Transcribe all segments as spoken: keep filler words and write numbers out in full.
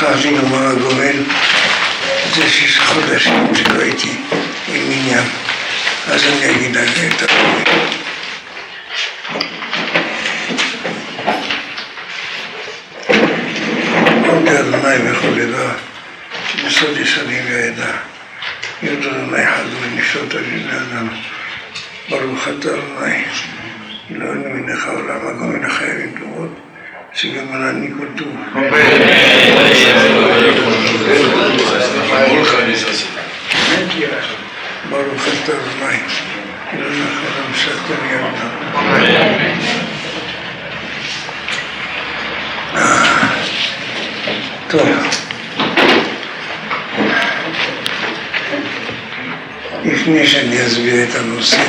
שכחתי לומר הגומל, זה שישה חודשים שלא הייתי עם עניין, אז אני אגיד על זה את הגומל. עודה אדוני וכל עדה, בסוד יסודי והעדה, יוד אדוני חזו ונפשות על ידי אדם, ברוך אתה אדוני, אלוהינו מלך העולם, הגומל החייבים טובות, שגם על אני כל טוב. ברוך אתה אדוני, אלוהינו מלך העולם, שכתב ירדה. טוב. לפני שאני אסביר את הנושא,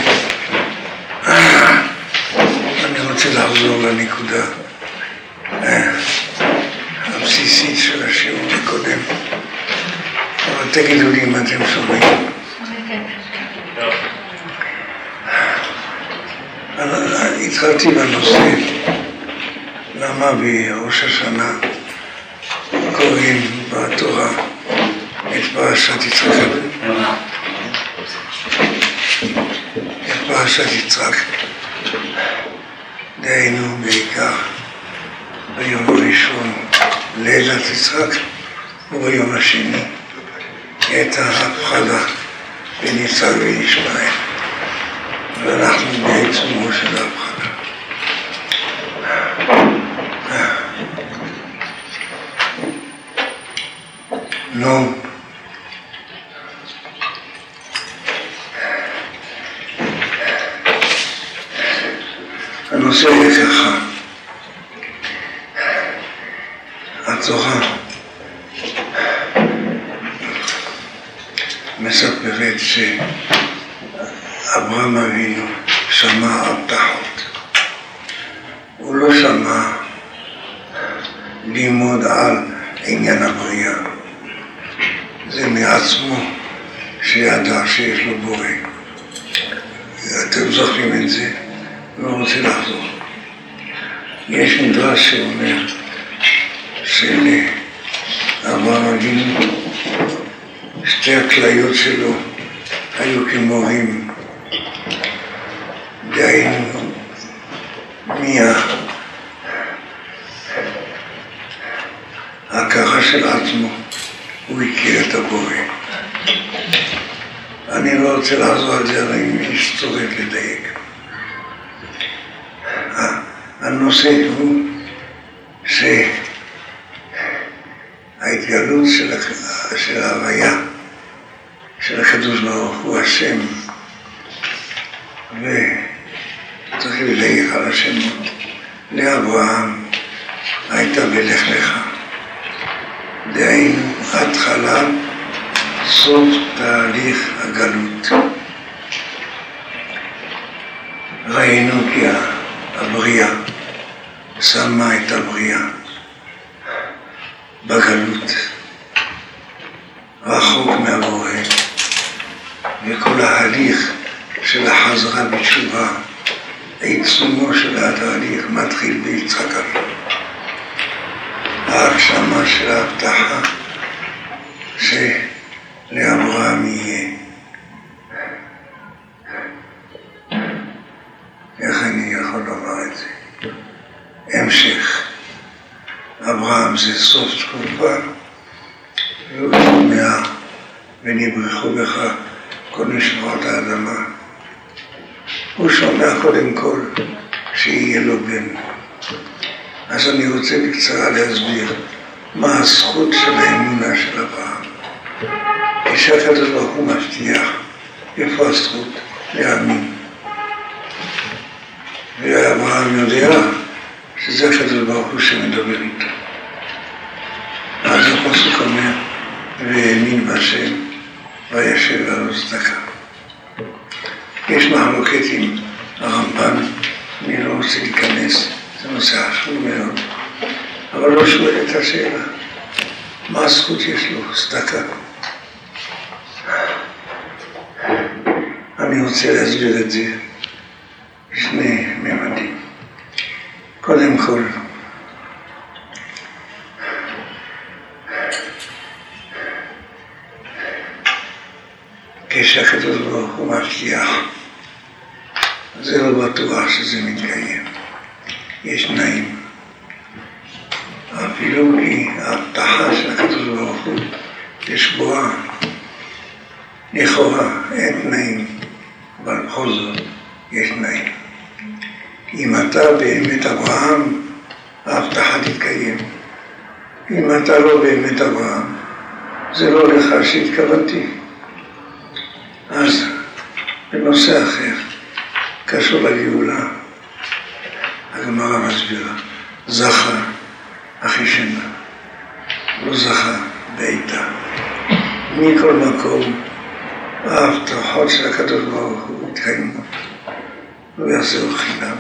אני רוצה לחזור לנקודה הבסיסית של השיעור הקודם. אבל תגידו לי אם אתם שומעים. התחלתי בנושא למה בראש השנה קוראים בתורה את פרשת יצחק. את פרשת יצחק. דהיינו בעיקר ביום הראשון לידת יצחק וביום השני את ההפחדה בין יצחק וישמעאל. ואנחנו בעיצומו של ההפחדה. נו, הנושא הוא ככה. התורה מספרת שאברהם אבינו שמע הבטחות. הוא לא שמע לימוד על עניין הבריאה. זה מעצמו שידע שיש לו בורא. אתם זוכרים את זה? לא רוצה לחזור. יש מדרש שאומר שלאברהם אבינו שתי הכליות שלו היו כמורים, דהיינו מההכרה של עצמו הוא הכיר את הבורא. אני לא רוצה לחזור על זה, אבל אם יש צורך לדייק. הנושא הוא שההתגלות של, של ההוויה של הקדוש ברוך הוא השם, וצריך לדייק על השמות, לאברהם הייתה בלך לך. דהיינו התחלה סוף תהליך הגלות. ראינו כי הבריאה שמה את הבריאה בגלות, רחוק מהבורא, וכל ההליך של החזרה בתשובה, עיצומו של התהליך מתחיל ביצחק אבינו. ההגשמה של ההבטחה שלאברהם יהיה. איך אני יכול לומר את זה? המשך. אברהם זה סוף תקופה, והוא שומע ונברכו בך כל נשמות האדמה. הוא שומע קודם כל שיהיה לו בן. אז אני רוצה בקצרה להסביר מה הזכות של האמונה של אברהם. כשהקדוש ברוך הוא מבטיח, איפה הזכות? להאמין. ואברהם יודע שזה הקדוש ברוך הוא שמדבר איתו. אז הפסוק אומר, והאמין בהשם וישב עליו צדקה. יש מחלוקת עם הרמב"ן, אני לא רוצה להיכנס, זה נושא חשוב מאוד, אבל לא שואל את השאלה, מה הזכות יש לו? צדקה. אני רוצה להסביר את זה בשני ממדים. קודם כל, כשהקדוש ברוך הוא מבטיח, זה לא בטוח שזה מתקיים. יש תנאים. אפילו כי ההבטחה של הקדוש ברוך הוא יש בואה. לכאורה אין תנאים, אבל בכל זאת יש תנאים. אם אתה באמת אברהם, ההבטחה תתקיים. אם אתה לא באמת אברהם, זה לא לך שהתכוונתי. אז בנושא אחר, קשור לגאולה, הגמרא מסבירה, זכה אחי שנה, לא זכה בעיתה. מכל מקום, ההבטחות של הקדוש ברוך הוא התקיימו, לא יעשו חינם.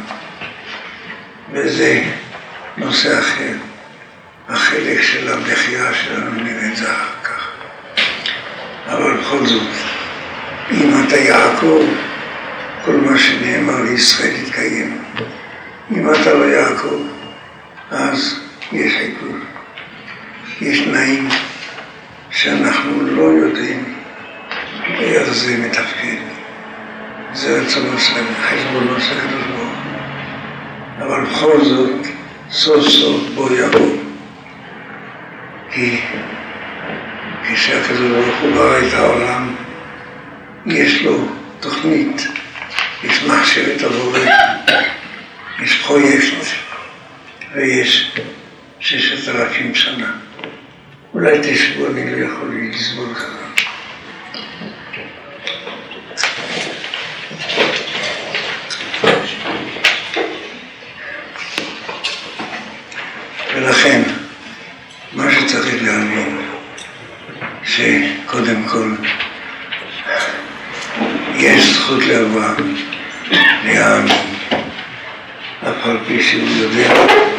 וזה נושא אחר, החלק של הבחירה שלנו נראה את זה אחר כך. אבל בכל זאת, אם אתה יעקב, כל מה שנאמר לישראל יתקיים. אם אתה לא יעקב, אז יש עיכוב. יש תנאים שאנחנו לא יודעים איך זה מתפקד. זה רצונו של חשבונו של הקדוש ברוך הוא. אבל בכל זאת, סוף סוף בוא יבוא. כי כשהקדוש ברוך הוא ברא את העולם, יש לו תוכנית, יש מחשבת עבורי, יש פרויקט, ויש ששת אלפים שנה. אולי תשבו, אני לא יכול לסבול לך. ולכן, מה שצריך להבין, שקודם כל, יש זכות לאברהם, להאמין, אף על פי שהוא יודע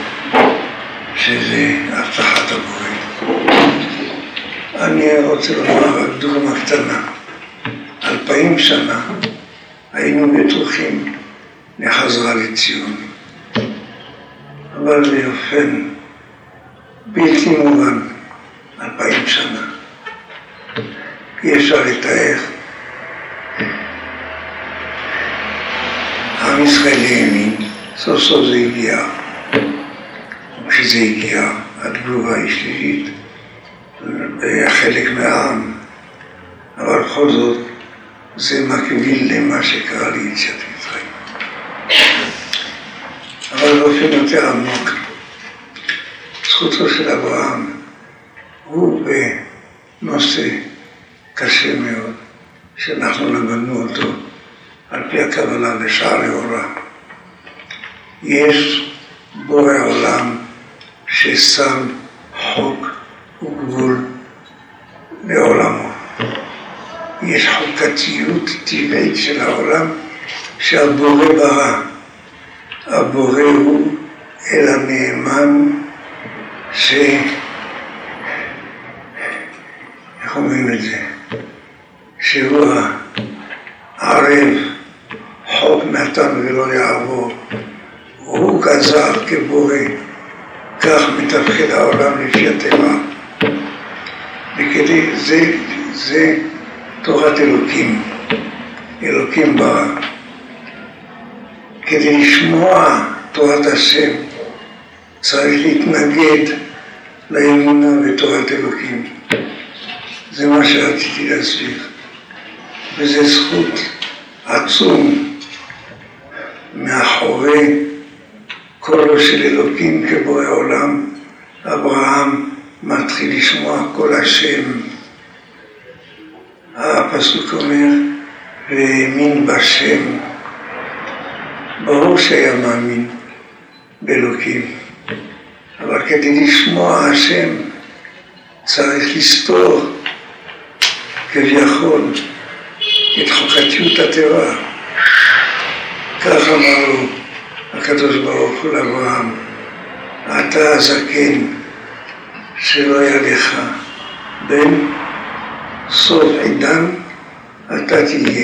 שזה הבטחת הבורא. אני רוצה לומר רק דוגמה קטנה. אלפיים שנה היינו בטוחים לחזרה לציון, אבל באופן בלתי מובן, אלפיים שנה. אי אפשר לתאר. עם ישראל האמין, סוף סוף זה הגיע. כשזה הגיע, התגובה היא שלילית, חלק מהעם, אבל בכל זאת זה מקביל למה שקרה ליציאת מצרים. אבל באופן יותר עמוק, זכותו של אברהם הוא בנושא קשה מאוד, שאנחנו למדנו אותו על פי הקבלה לשער האורה. יש בורא עולם ששם חוק וגבול לעולמו. יש חוקתיות טבעית של העולם שהבורא ברא. הבורא הוא אל הנאמן ש... איך אומרים את זה? שהוא הערב חוק נתן ולא יעבור. הוא גזר כבורא, כך מתפקד העולם לפי הטבע. וכדי זה, זה תורת אלוקים, אלוקים ברא. כדי לשמוע תורת השם, צריך להתנגד לאמונה בתורת אלוקים. זה מה שרציתי להסביר. וזה זכות עצום מאחורי קולו של אלוקים כבורא עולם. אברהם מתחיל לשמוע קול השם. הפסוק אומר, והאמין בשם. ברור שהיה מאמין באלוקים, אבל כדי לשמוע השם צריך לסתור כביכול את חוקתיות הטבע. כך אמר לו הקדוש ברוך הוא לאברהם, אתה הזקן שלא היה לך בן, סוף עידן אתה תהיה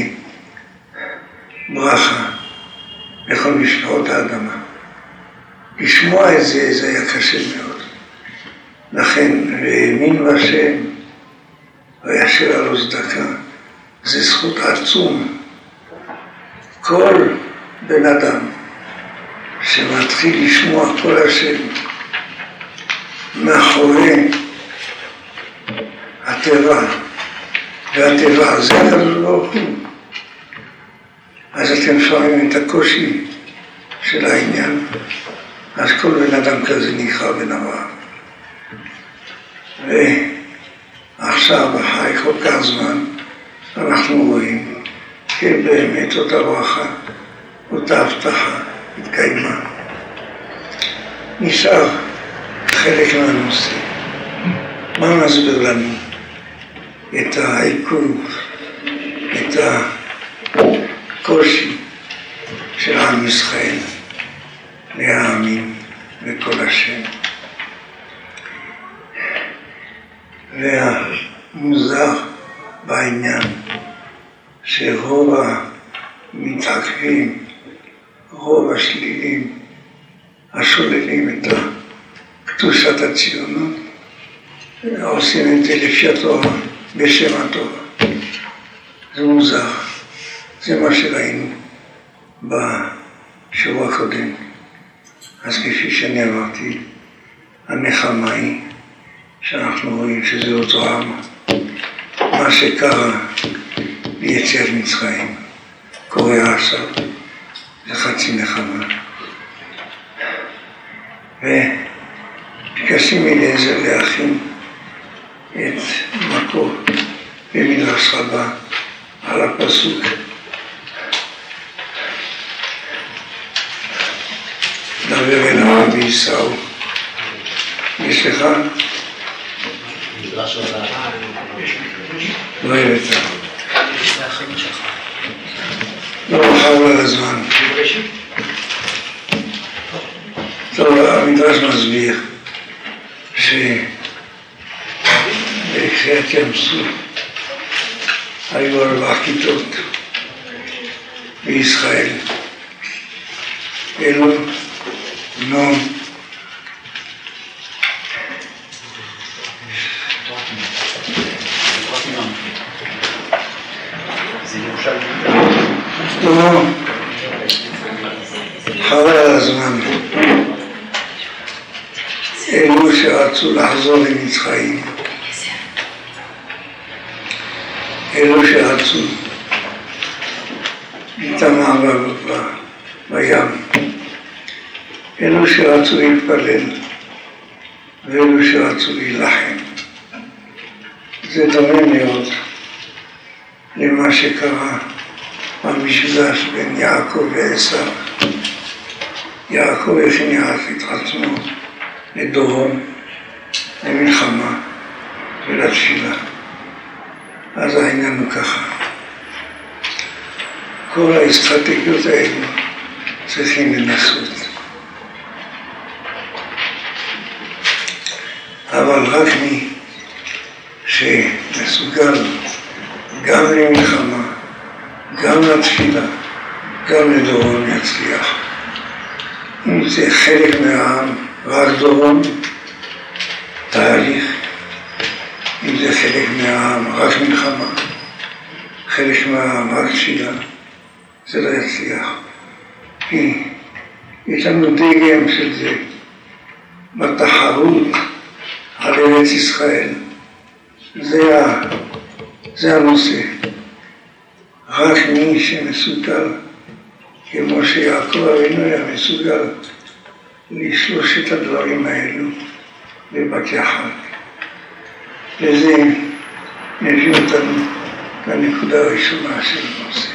ברכה לכל משפחות האדמה. לשמוע את זה, זה היה קשה מאוד. לכן, והאמין בשם, וישאיר עליו צדקה. זה זכות עצום. כל בן אדם שמתחיל לשמוע כל השם מאחורי הטבע, והטבע זה הקדוש ברוך הוא. אז אתם שומעים את הקושי של העניין, אז כל בן אדם כזה נקרא בן אברהם. ועכשיו, אחרי כל כך זמן, אנחנו רואים כן באמת אותה ברכה, אותה הבטחה, התקיימה. נשאר חלק מהנושא. מה מסביר לנו את העיכוב, את הקושי של עם ישראל להאמין בכל השם? והמוזר בעניין שרוב המתעכבים, רוב השלילים, השוללים את קדושת הציונות, עושים את זה לפי התורה, בשם התורה. זה מוזר. זה מה שראינו בשבוע הקודם. אז כפי שאני אמרתי, הנחמה היא שאנחנו רואים שזה אותו עם. מה שקרה ביציאת מצרים קורה עכשיו, זה חצי נחמה. וביקשים אליעזר להכין את מקור במדרש רבה על הפסוק דבר אל העם וייסעו. יש לך? מדרש רבה. לא הבאת. יש להכין שלך. לא חבל על הזמן. טוב, המדרש מסביר שבקריאת ים סוף היו ארבע כיתות בישראל. אלו, נון, לא, חבל על הזמן. אלו שרצו לחזור למצרים, אלו שרצו להתאמר בים, אלו שרצו להתפלל, ואלו שרצו להילחם. זה דומה מאוד למה שקרה במפגש בין יעקב ועשיו. יעקב הכין את עצמו לדורון, למלחמה ולתפילה. אז העניין הוא ככה. כל האסטרטגיות האלו צריכים לנסות. אבל רק מי שמסוגל גם למלחמה, גם לתפילה, גם לדורון יצליח. אם זה חלק מהעם, רק דורון, תהליך. אם זה חלק מהעם, רק מלחמה, חלק מהעם, רק תפילה, זה לא יצליח. כי יש לנו דגם של זה בתחרות על ארץ ישראל. זה, ה, זה הנושא. רק מי שמסוגל, כמו שיעקב אבינו היה מסוגל, לשלוש את הדברים האלו בבת יחד. וזה מביא אותנו לנקודה הראשונה של הנושא.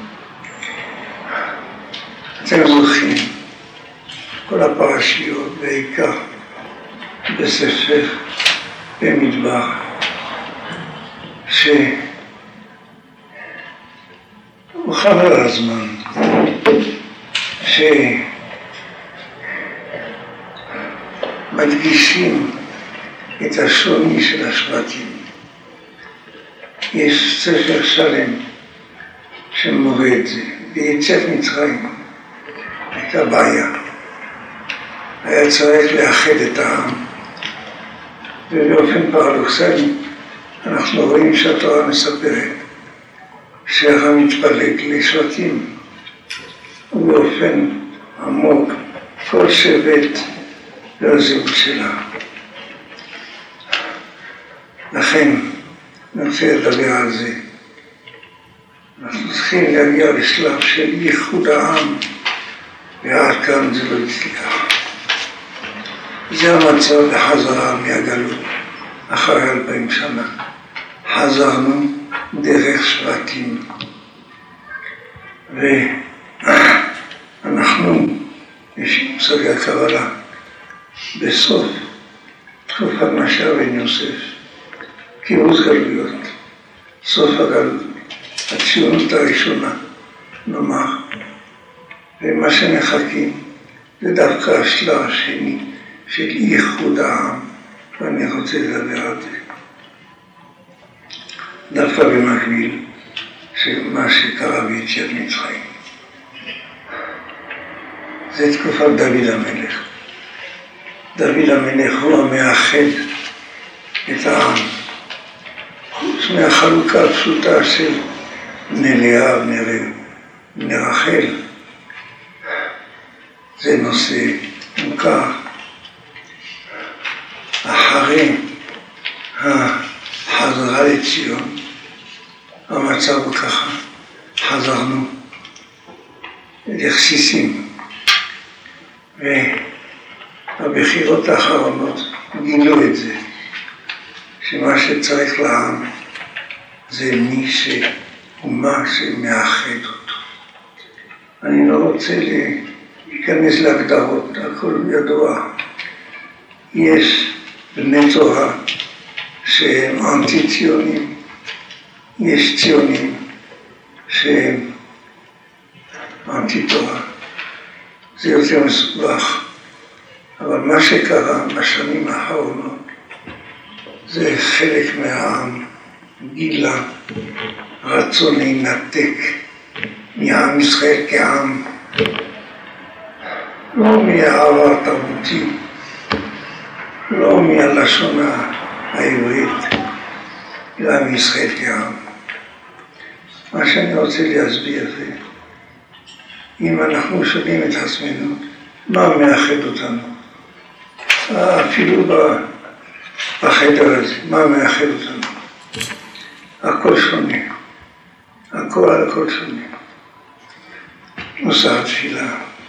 אתם זוכרים, כל הפרשיות, בעיקר בספר במדבר, שהוא חבל על הזמן, שמדגישים את השוני של השבטים. יש ספר שלם שמורה את זה. ביציאת מצרים הייתה בעיה. היה צריך לאחד את העם. ובאופן פרדוקסלי אנחנו רואים שהתורה מספרת שהרע מתפלג לשבטים, ובאופן עמוק כל שבט והזהות שלה. לכן אני רוצה לדבר על זה. אנחנו צריכים להגיע לשלב של ייחוד העם, ועד כאן זה לא יצליח. זה המצב בחזרה מהגלות, אחרי אלפיים שנה. חזרנו דרך שבטים, ואנחנו, יש מושגי הקבלה, בסוף תקופת משה בן יוסף, קיבוץ גלויות, סוף הגלות, הציונות הראשונה, נאמר, ומה שמחכים זה דווקא השלב השני של ייחוד העם, ואני רוצה לדבר על זה. דווקא במקביל שמה שקרה ביציאת מצרים. זה תקופת דוד המלך. דוד המלך הוא המאחד את העם. חוץ מהחלוקה הפשוטה של בני לאה ובני רחל. זה נושא מוכר. אחרי החזרה לציון, המצב הוא ככה, חזרנו לכסיסים, והבחירות האחרונות גילו את זה, שמה שצריך לעם זה מי שאומה שמאחד אותו. אני לא רוצה להיכנס להגדרות, הכל ידוע. יש בני תורה שהם אנטי-ציונים, יש ציונים שהם אנטי-תורה. זה יותר מסובך, אבל מה שקרה בשנים האחרונות זה חלק מהעם גילה רצון להינתק מעם ישראל כעם, לא מהעבר התרבותי, לא מהלשון העברית, אלא מישראל כעם. מה שאני רוצה להסביר זה, אם אנחנו שואלים את עצמנו, מה מאחד אותנו? אפילו בחדר הזה, מה מאחד אותנו? הכל שונה, הכל הכל שונה. נושא התפילה,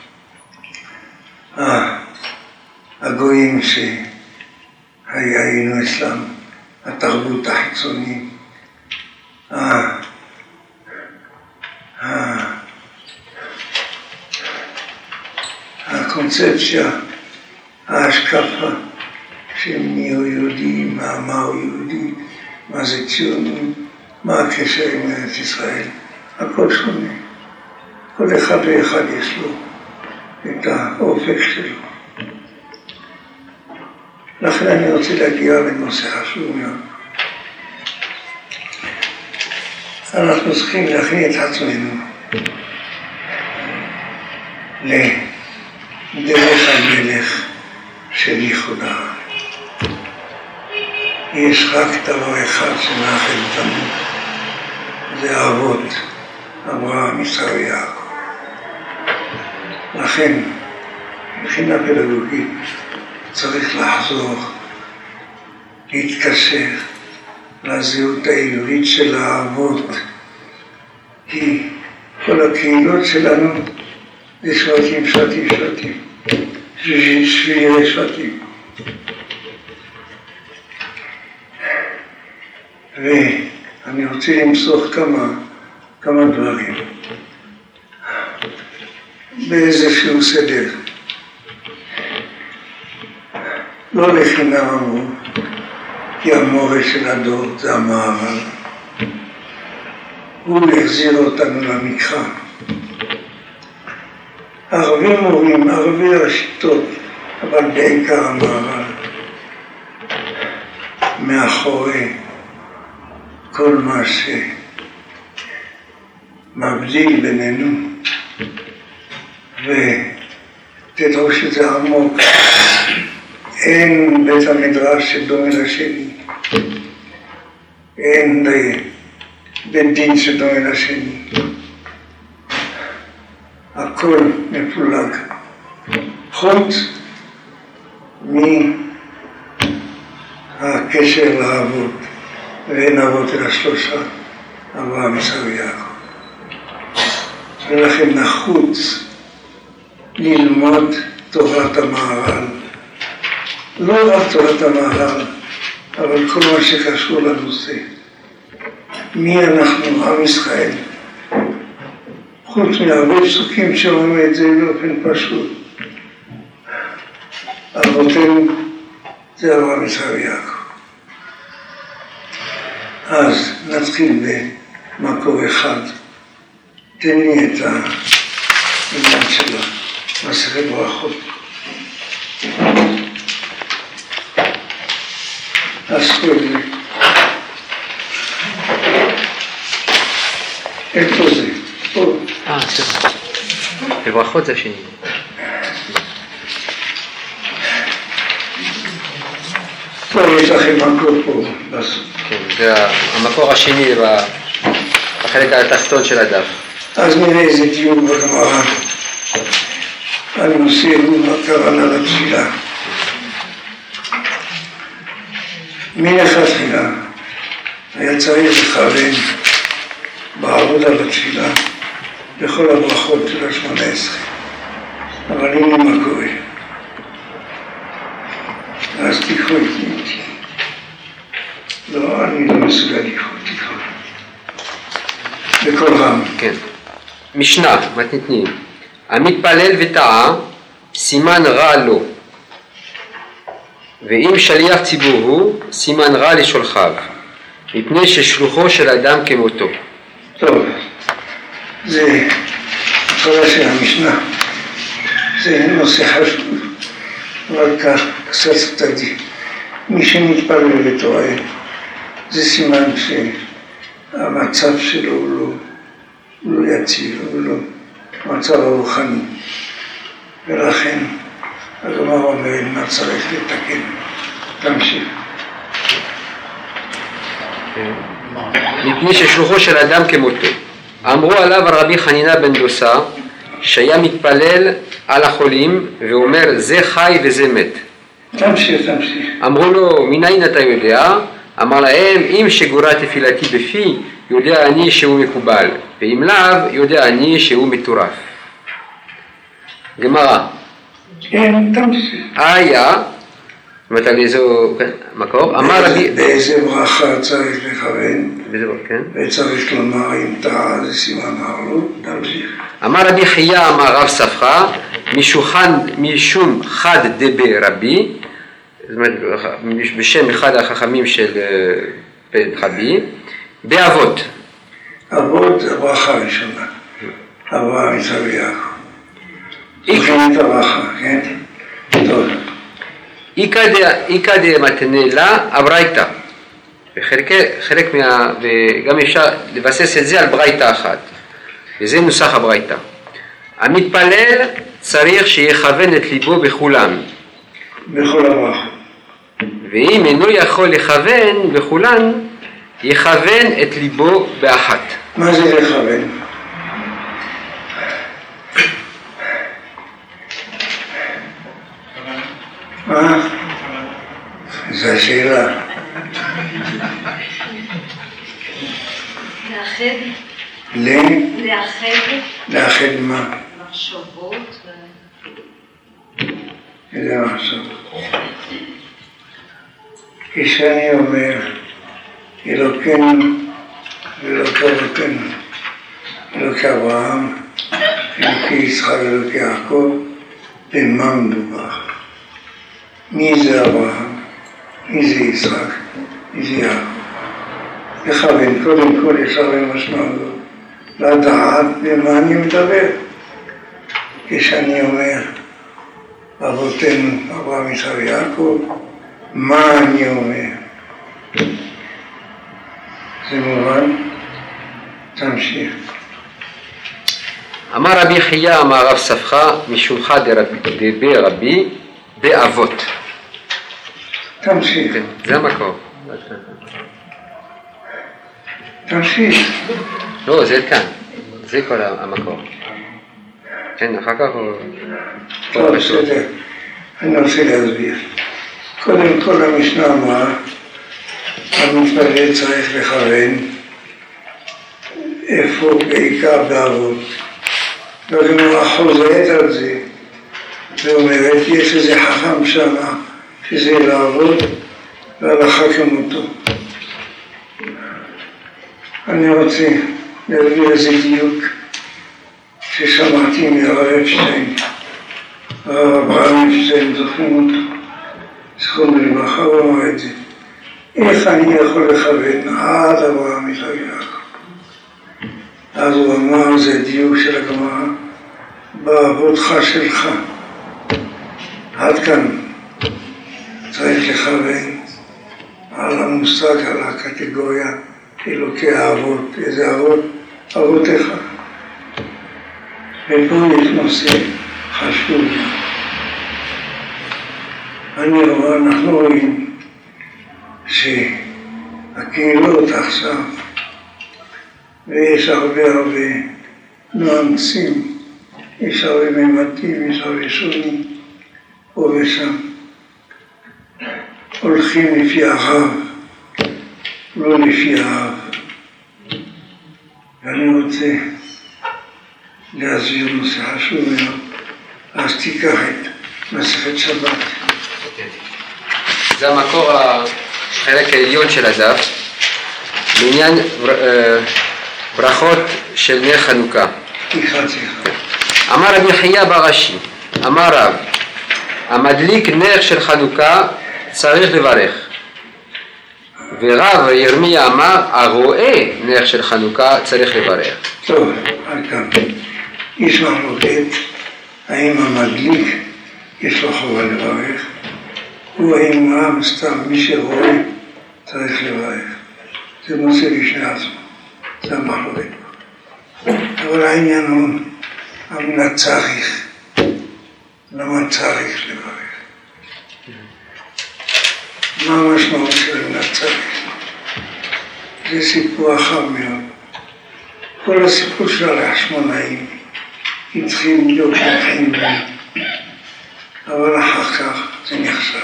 הגויים שהיינו אצלם, התרבות החיצונית, הקונספציה, ההשקפה שהם נהיו יהודים, מה הוא יהודי, מה זה ציונים, מה הקשר עם ארץ ישראל, הכל שונה. כל אחד ואחד יש לו את האופק שלו. לכן אני רוצה להגיע לנושא חשוב מאוד. אנחנו צריכים להכין את עצמנו לדרך המלך של ייחוד העם. יש רק דבר אחד שמאחד אותנו, זה האבות, אברהם, יצחק ויעקב. לכן, מבחינה פדגוגית, צריך לחזור, להתקשר לזהות העברית של האבות, כי כל הקהילות שלנו זה שבטים, שבטים, שבטים, שביעי שבטים. ואני רוצה למסוך כמה, כמה דברים באיזשהו סדר. לא לחינם אמרו, כי המורה של הדור זה המערב. הוא החזיר אותנו למקרא. ערבים מורים, ערבי השיטות, אבל בעיקר המערב. מאחורי כל מה שמבדיל בינינו, ותדעו שזה עמוק. אין בית המדרש שדומה לשני, אין בית דין שדומה לשני. הכל מפולג. חוץ מהקשר לאבות, ואין אבות אלא שלושה, אברהם, יצחק ויעקב. ולכן נחוץ ללמוד תורת המהר"ל. לא רק תורת המהר"ל, אבל כל מה שקשור לנושא. מי אנחנו, עם ישראל? חוץ מהרבה פסוקים שאומרים את זה באופן פשוט. אבותינו זה אברהם, יצחק ויעקב. אז נתחיל במקור אחד. תן לי את העניין של מסכת ברכות. אז קודם, איפה זה? פה. אה, סליחה. בברכות זה השני. פה יש לכם מקור פה בסוף. כן, זה המקור השני בחלק התחתון של הדף. אז נראה איזה דיון בגמרא. על נושא מה הכוונה לתפילה. מלכתחילה היה צריך לכוון בעבודה בתפילה בכל הברכות של השמונה עשרה. אבל הנה מה קורה. אז תקחו איתי. לא, אני לא מסוגל לקחו, תקחו. בכל רם. כן. משנה, מתניתנים. המתפלל וטעה, סימן רע לו. ואם שליח ציבור הוא, סימן רע לשולחיו. מפני ששלוחו של אדם כמותו. טוב, זה התחלה של המשנה. זה נושא חשוב. אבל כך, קצת תקדים. מי שמתפלל וטועה, זה סימן שהמצב שלו הוא לא, הוא לא יציב, הוא לא מצב הרוחני. ולכן, הגמרא אומרת מה צריך לתקן. תמשיך. מפני ששלוחו של אדם כמותו. אמרו עליו רבי חנינא בן דוסה, שהיה מתפלל על החולים ואומר זה חי וזה מת. תמשיך, תמשיך. אמרו לו מניין אתה יודע? אמר להם אם שגורה תפילתי בפי יודע אני שהוא מקובל, ואם לאו יודע אני שהוא מטורף. גמרא. כן, תמשיך. היה, זאת על איזה מקור? אמר רבי... באיזה ברכה צריך לכוון? באיזה ברכה, כן? וצריך לומר אם טעה זה סימן הרלות, תמשיך. אמר רבי חייא אמר רב ספרא, משום חד דבי רבי, זאת אומרת בשם אחד החכמים של רבי, באבות. אבות זה ברכה ראשונה. אברהם, יצחק ויעקב. זוכרים את הברכה, כן? טוב. איקא דמתנה לה הברייתא. וחלק מה... וגם אפשר לבסס את זה על ברייתא אחת. וזה נוסח הברייתא. המתפלל צריך שיכוון את ליבו בכולם. בכל הברכה. ואם אינו יכול לכוון בכולן, יכוון את ליבו באחת. מה זה לכוון? מה? זו השאלה. לאחד? ל? לאחד? לאחד מה? מחשבות? איזה מחשבות? כשאני אומר אלוקינו ואלוקי אבותינו, אלוקי אברהם, אלוקי יצחק ואלוקי יעקב, במה מדובר? מי זה אברהם? מי זה יצחק? מי זה יעקב? לכוון, קודם כל יש הרבה משמעות לדעת במה אני מדבר. כשאני אומר אבותינו אברהם, יצחק ויעקב, מה אני אומר? זה מובן? תמשיך. אמר רבי חייא אמר רב ספרא, משום חד דבי רבי, באבות. תמשיך. זה המקור. תמשיך. לא, זה כאן. זה כל המקור. כן, אחר כך הוא... טוב, בסדר. אני רוצה להסביר. קודם כל המשנה אמרה, המתפלל צריך לכוון איפה בעיקר בעבוד. והגמרא חוזרת על זה ואומרת, יש איזה חכם שמה שזה לעבוד והלכה כמותו. אני רוצה להביא איזה דיוק ששמעתי מהרב אפשטיין. הרב אברהם אפשטיין, זוכרים אותו? זכרון לברכה, הוא אמר את זה. איך אני יכול לכוון עד אברהם יצחק יעקב? אז הוא אמר, זה דיוק של הגמרא, בעבודך שלך. עד כאן צריך לכוון על המושג, על הקטגוריה, אלוקי האבות, איזה אבות? אבותיך. ופה יש נושא חשוב. אני רואה, אנחנו רואים שהקהילות עכשיו, ויש הרבה הרבה נואנסים, יש הרבה ממתים, יש הרבה שונים, פה ושם. הולכים לפי הרב, לא לפי האב. ואני רוצה להסביר נושא חשוב מאוד, אז תיקח את מסכת שבת. זה המקור, החלק העליון של הדף, בעניין ברכות של נר חנוכה. תיקחה, תיקחה. אמר רבי חייא ברש"י, אמר רב, המדליק נר של חנוכה צריך לברך. ורב ירמיה אמר, הרואה נר של חנוכה צריך לברך. טוב, עד כאן. יש מחלוקת, האם המדליק יש לו חובה לברך, או האם רב סתם מי שרואה צריך לברך. זה נושא בפני עצמו, זה המחלוקת. אבל העניין הוא, המילה צריך, למה צריך לברך? מה המשמעות של המילה צריך? זה סיפור רחב מאוד. כל הסיפור של החשמונאים התחיל להיות מתחיל בהם, אבל אחר כך זה נחשב.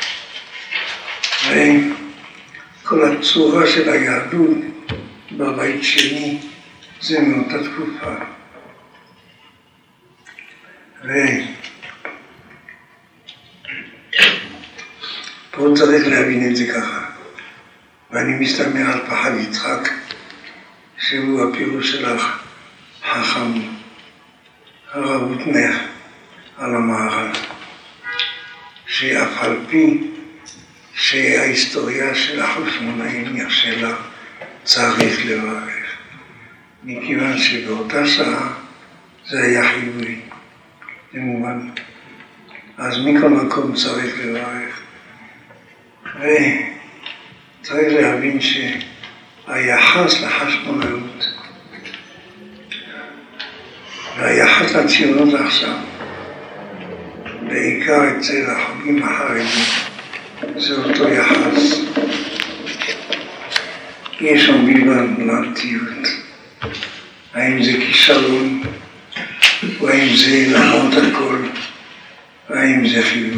וכל הצורה של היהדות בבית שני זה מאותה תקופה. ופה צריך להבין את זה ככה. ואני מסתמך על פחד יצחק, שהוא הפירוש של החכם הרב הוטנר על המהר"ל, שאף על פי שההיסטוריה של החשמונאים נכשלה, צריך לברך, מכיוון שבאותה שעה זה היה חיובי, זה מובן. אז מכל מקום צריך לברך, וצריך להבין שהיחס לחשמונאות והיחס לציונות עכשיו, בעיקר אצל החוגים החרדים, זה אותו יחס. יש שם בלבלתיות. האם זה כישלון, או האם זה למרות הכל, והאם זה חיובי.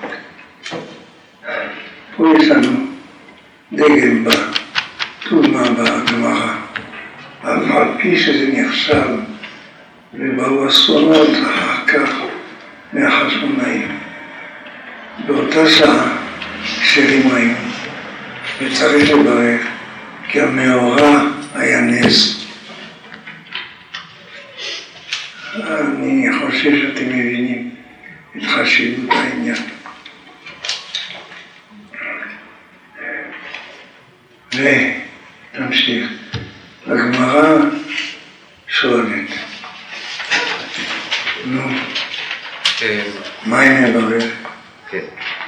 פה יש לנו דגם בתלמה בגמרא, אף על פי שזה נכשל, ובאו אסונות אחר כך מהחשמונאים. באותה שעה כשרים היו, וצריך לברך, כי המאורע היה נס. אני חושב שאתם מבינים את חשיבות העניין. ותמשיך. הגמרא שואלת, נו, מה היא מברך? כן.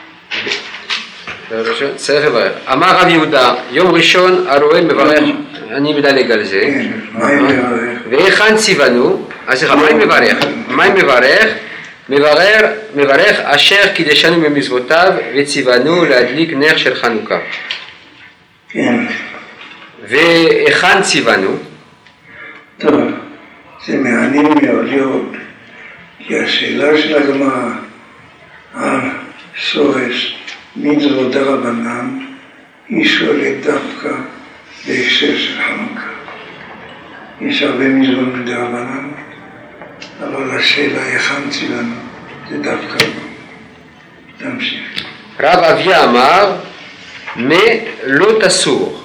צריך לברך. אמר רב יהודה, יום ראשון הרואה מברך, אני מדלג על זה. כן, מה היא מברך? והיכן ציוונו, אז מה היא מברך? מה היא מברך? מברר, מברך אשר קידשנו במצוותיו וציוונו להדליק נר של חנוכה. כן, והיכן ציוונו? טוב, זה מעניין מאוד לראות, כי השאלה של הגמרא על שורש מצוות דרבנן היא שואלת דווקא בהקשר של חנוכה. יש הרבה מצוות מדרבנן, אבל השאלה היכן ציוונו זה דווקא תמשיך. רב אביה אמר, מלא תסור.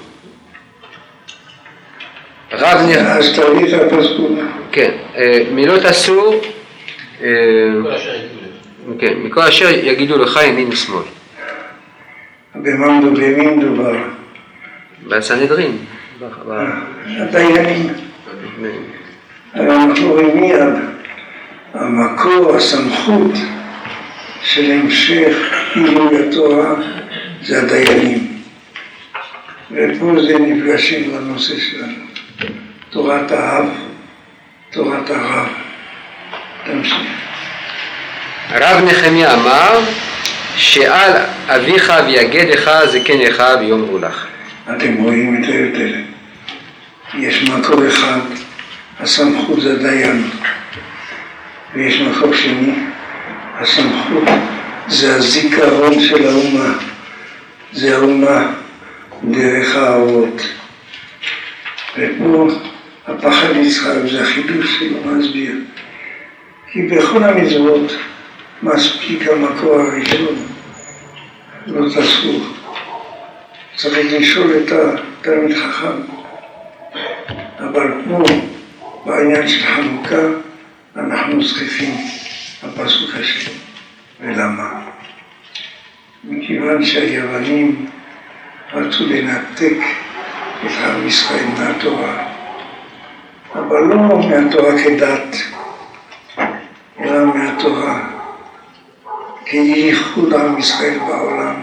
רב נ... אז תביא את הפסוק. כן, מלא תסור, כן, מכל אשר יגידו לך ימין ושמאל. במה מדובר? בסנהדרין. הדיינים. אבל אנחנו רואים מיד, המקור, הסמכות של המשך עילוי התורה זה הדיינים. ופה זה נפגשים לנושא שלנו. תורת האב, תורת הרב. תמשיך. הרב נחמיה אמר, שאל אביך ויגדך זקניך ויאמרו לך. אתם רואים את ההבדל. יש מקור אחד, הסמכות זה הדיין. ויש מקור שני, הסמכות זה הזיכרון של האומה. זה האומה דרך האבות. ופה הפחד יצחק זה החידוש שלו מסביר. כי בכל המצוות מספיק המקור הראשון, לא תסור. צריך לשאול את התלמיד חכם. אבל פה, בעניין של חנוכה, אנחנו זקפים הפסוק השני. ולמה? מכיוון שהיוונים רצו לנתק את עם ישראל מהתורה, אבל לא מהתורה כדת, אלא מהתורה כייחוד עם ישראל בעולם.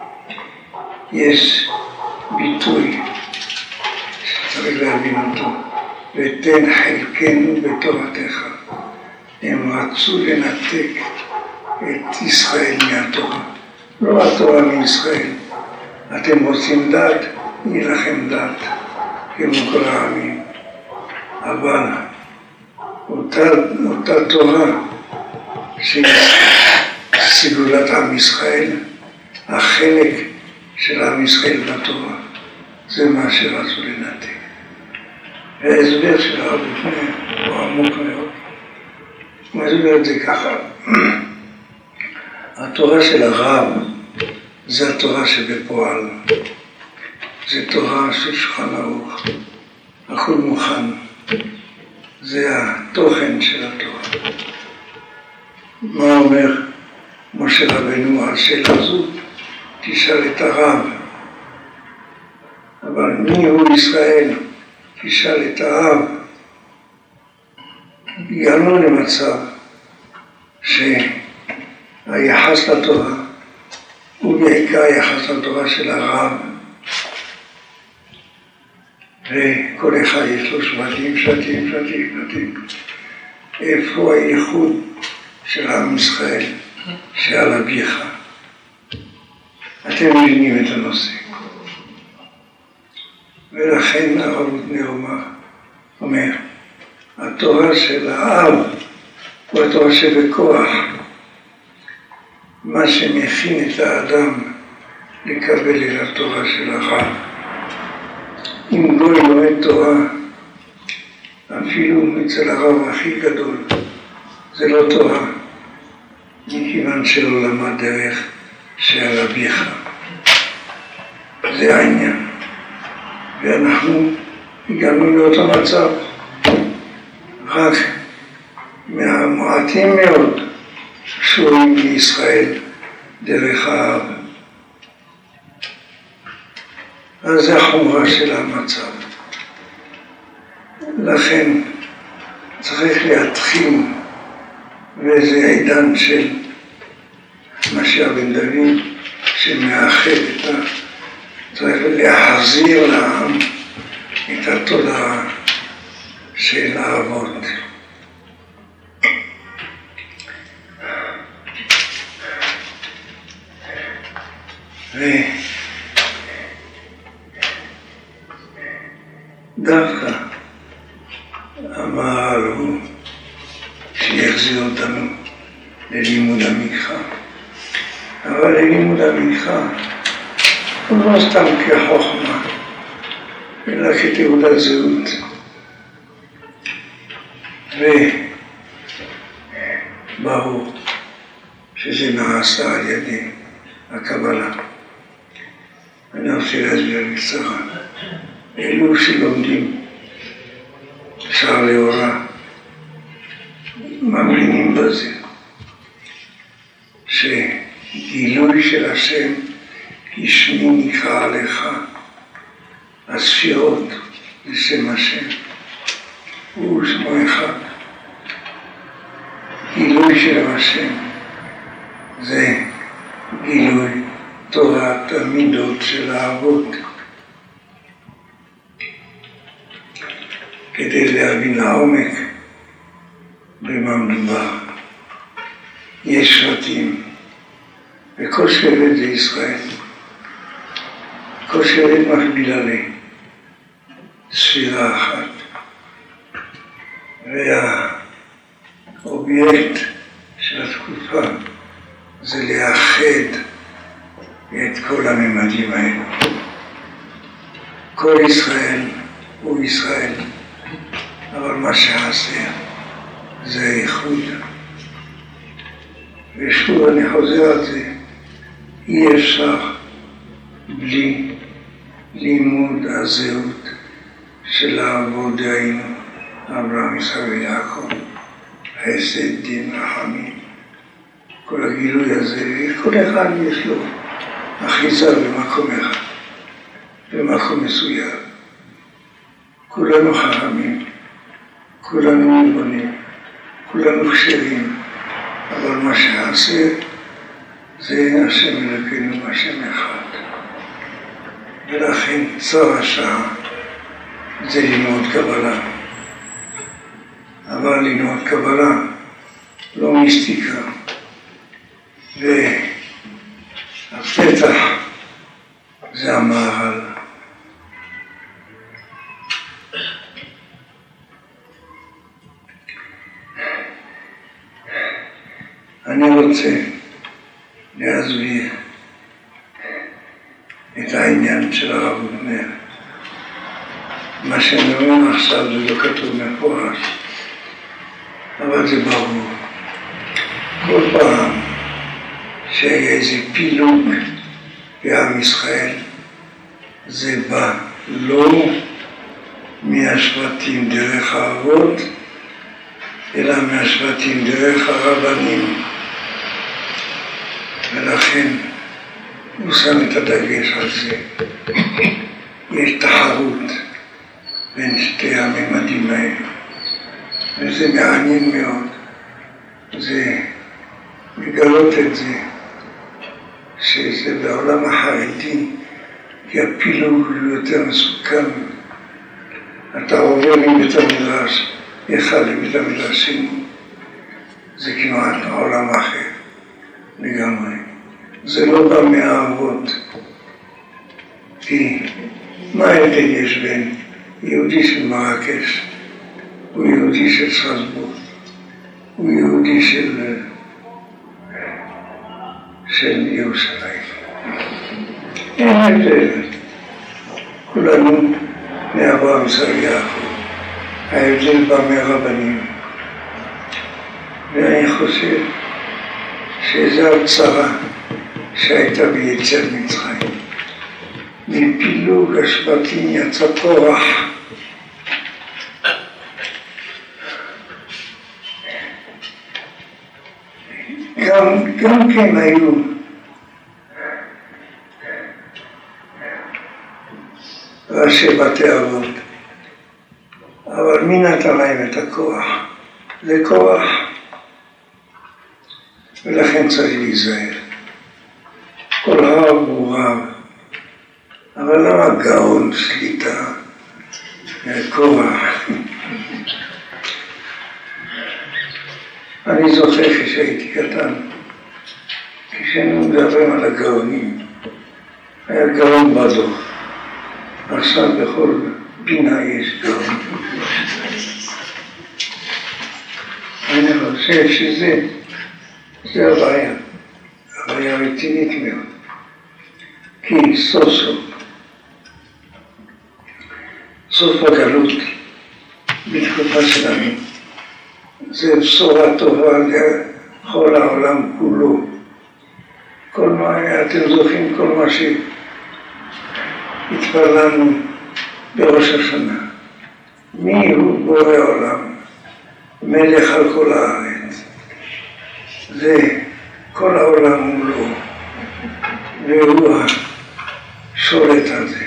יש ביטוי שצריך להבין אותו, ותן חלקנו בתורתך. הם רצו לנתק את ישראל מהתורה, לא התורה מישראל. אתם רוצים דת, יהיה לכם דת, כמו כל העמים. אבל אותה, אותה תורה של סגולת עם ישראל, החלק של עם ישראל בתורה, זה מה שרצו לנתק. וההסבר של הרב לפני הוא עמוק מאוד. הוא מסביר את זה ככה. התורה של הרב זה התורה שבפועל. זה תורה של שולחן ערוך. הכל מוכן. זה התוכן של התורה. מה אומר משה רבנו על שאלה זו? תשאל את הרב. אבל מי הוא ישראל? תשאל את הרב. הגענו למצב שהיחס לתורה הוא בעיקר היחס לתורה של הרב, וכל אחד יש לו שבטים, שבטים, שבטים, שבטים. איפה הייחוד של עם ישראל שעל אביך? אתם מבינים את הנושא. ולכן הרב עותנר אומר, התורה של האב הוא התורה שבכוח, מה שמכין את האדם לקבל את התורה של הרב. אם גוי לומד תורה, אפילו אצל הרב הכי גדול, זה לא תורה, מכיוון שלא למד דרך שעל אביך. זה העניין. ואנחנו הגענו לאותו מצב, רק מהמועטים מאוד קשורים לישראל דרך האב. אז זה החומרה של המצב. לכן צריך להתחיל, וזה העידן של משיח בן דוד שמאחד את ה... צריך להחזיר לעם את התודעה של האבות. דווקא המהר"ל הוא שיחזיר אותנו ללימוד המקרא. אבל ללימוד המקרא הוא לא סתם כחוכמה, אלא כתעודת זהות. וברור שזה נעשה על ידי הקבלה. אני רוצה להסביר בקצרה. אלו שלומדים שער לאורה מאמינים בזה, שגילוי של השם כשמי נקרא עליך, הספירות לשם השם הוא שמו אחד. גילוי של השם זה גילוי תורת המידות של האבות. כדי להבין לעומק במה מדובר. יש שבטים, וכל שבט זה ישראל. כל שבט מקבילה לספירה אחת. והאובייקט של התקופה זה לאחד את כל הממדים האלו. כל ישראל הוא ישראל, אבל מה שחסר זה האיחוד. ושוב אני חוזר על זה, אי אפשר בלי לימוד הזהות של האבות דהיינו אברהם, יצחק ויעקב, חסד, דין, רחמים. כל הגילוי הזה, כל אחד יש לו אחיזה במקום אחד, במקום מסוים. כולנו חכמים, כולנו נבונים, כולנו כשרים, אבל מה שעשה זה השם אלוקינו, השם אחד. ולכן צר השעה זה ללמוד קבלה. אבל ללמוד קבלה לא מיסטיקה. והפתח זה המהר"ל. אני רוצה להסביר את העניין של הרב אבנר. מה שאני אומר עכשיו זה לא כתוב מפורש, אבל זה ברור. כל פעם שהיה איזה פילוג בעם ישראל, זה בא לא מהשבטים דרך האבות, אלא מהשבטים דרך הרבנים. ולכן הוא שם את הדגש על זה. יש תחרות בין שתי הממדים האלה, וזה מעניין מאוד. זה לגלות את זה, שזה בעולם החרדי, כי הפילוג הוא יותר מסוכן. אתה עובר מבית המדרש אחד לבית המדרש שני, זה כמעט עולם אחר לגמרי. זה לא בא מהאבות. כי מה ההבדל יש בין יהודי של מרקש, הוא יהודי של סטרסבורג, הוא יהודי של של ירושלים. אין הבדל. כולנו מאברהם, יצחק ויעקב. ההבדל בא מהרבנים. ואני חושב שזו הצרה שהייתה ביציאת מצרים. מפילוג השבטים יצא קורח. גם, גם כן היו ראשי בתי אבות, אבל מי נתן להם את הכוח? זה כוח, ולכן צריך להיזהר. כל רב הוא רב, אבל למה גאון, שליטה, כוח? אני זוכר כשהייתי קטן, כשאנו מדברים על הגאונים, היה גאון בדור. עכשיו בכל בינה יש גם. אני חושב שזה, זה הבעיה, הבעיה רצינית מאוד. כי סוף סוף, סוף הגלות, בתקופה שלנו, זה בשורה טובה לכל העולם כולו. כל מה, אתם זוכרים כל מה שהתפללנו בראש השנה. מי הוא בורא העולם? מלך על כל הארץ. זה כל העולם הוא לא, והוא השולט על זה.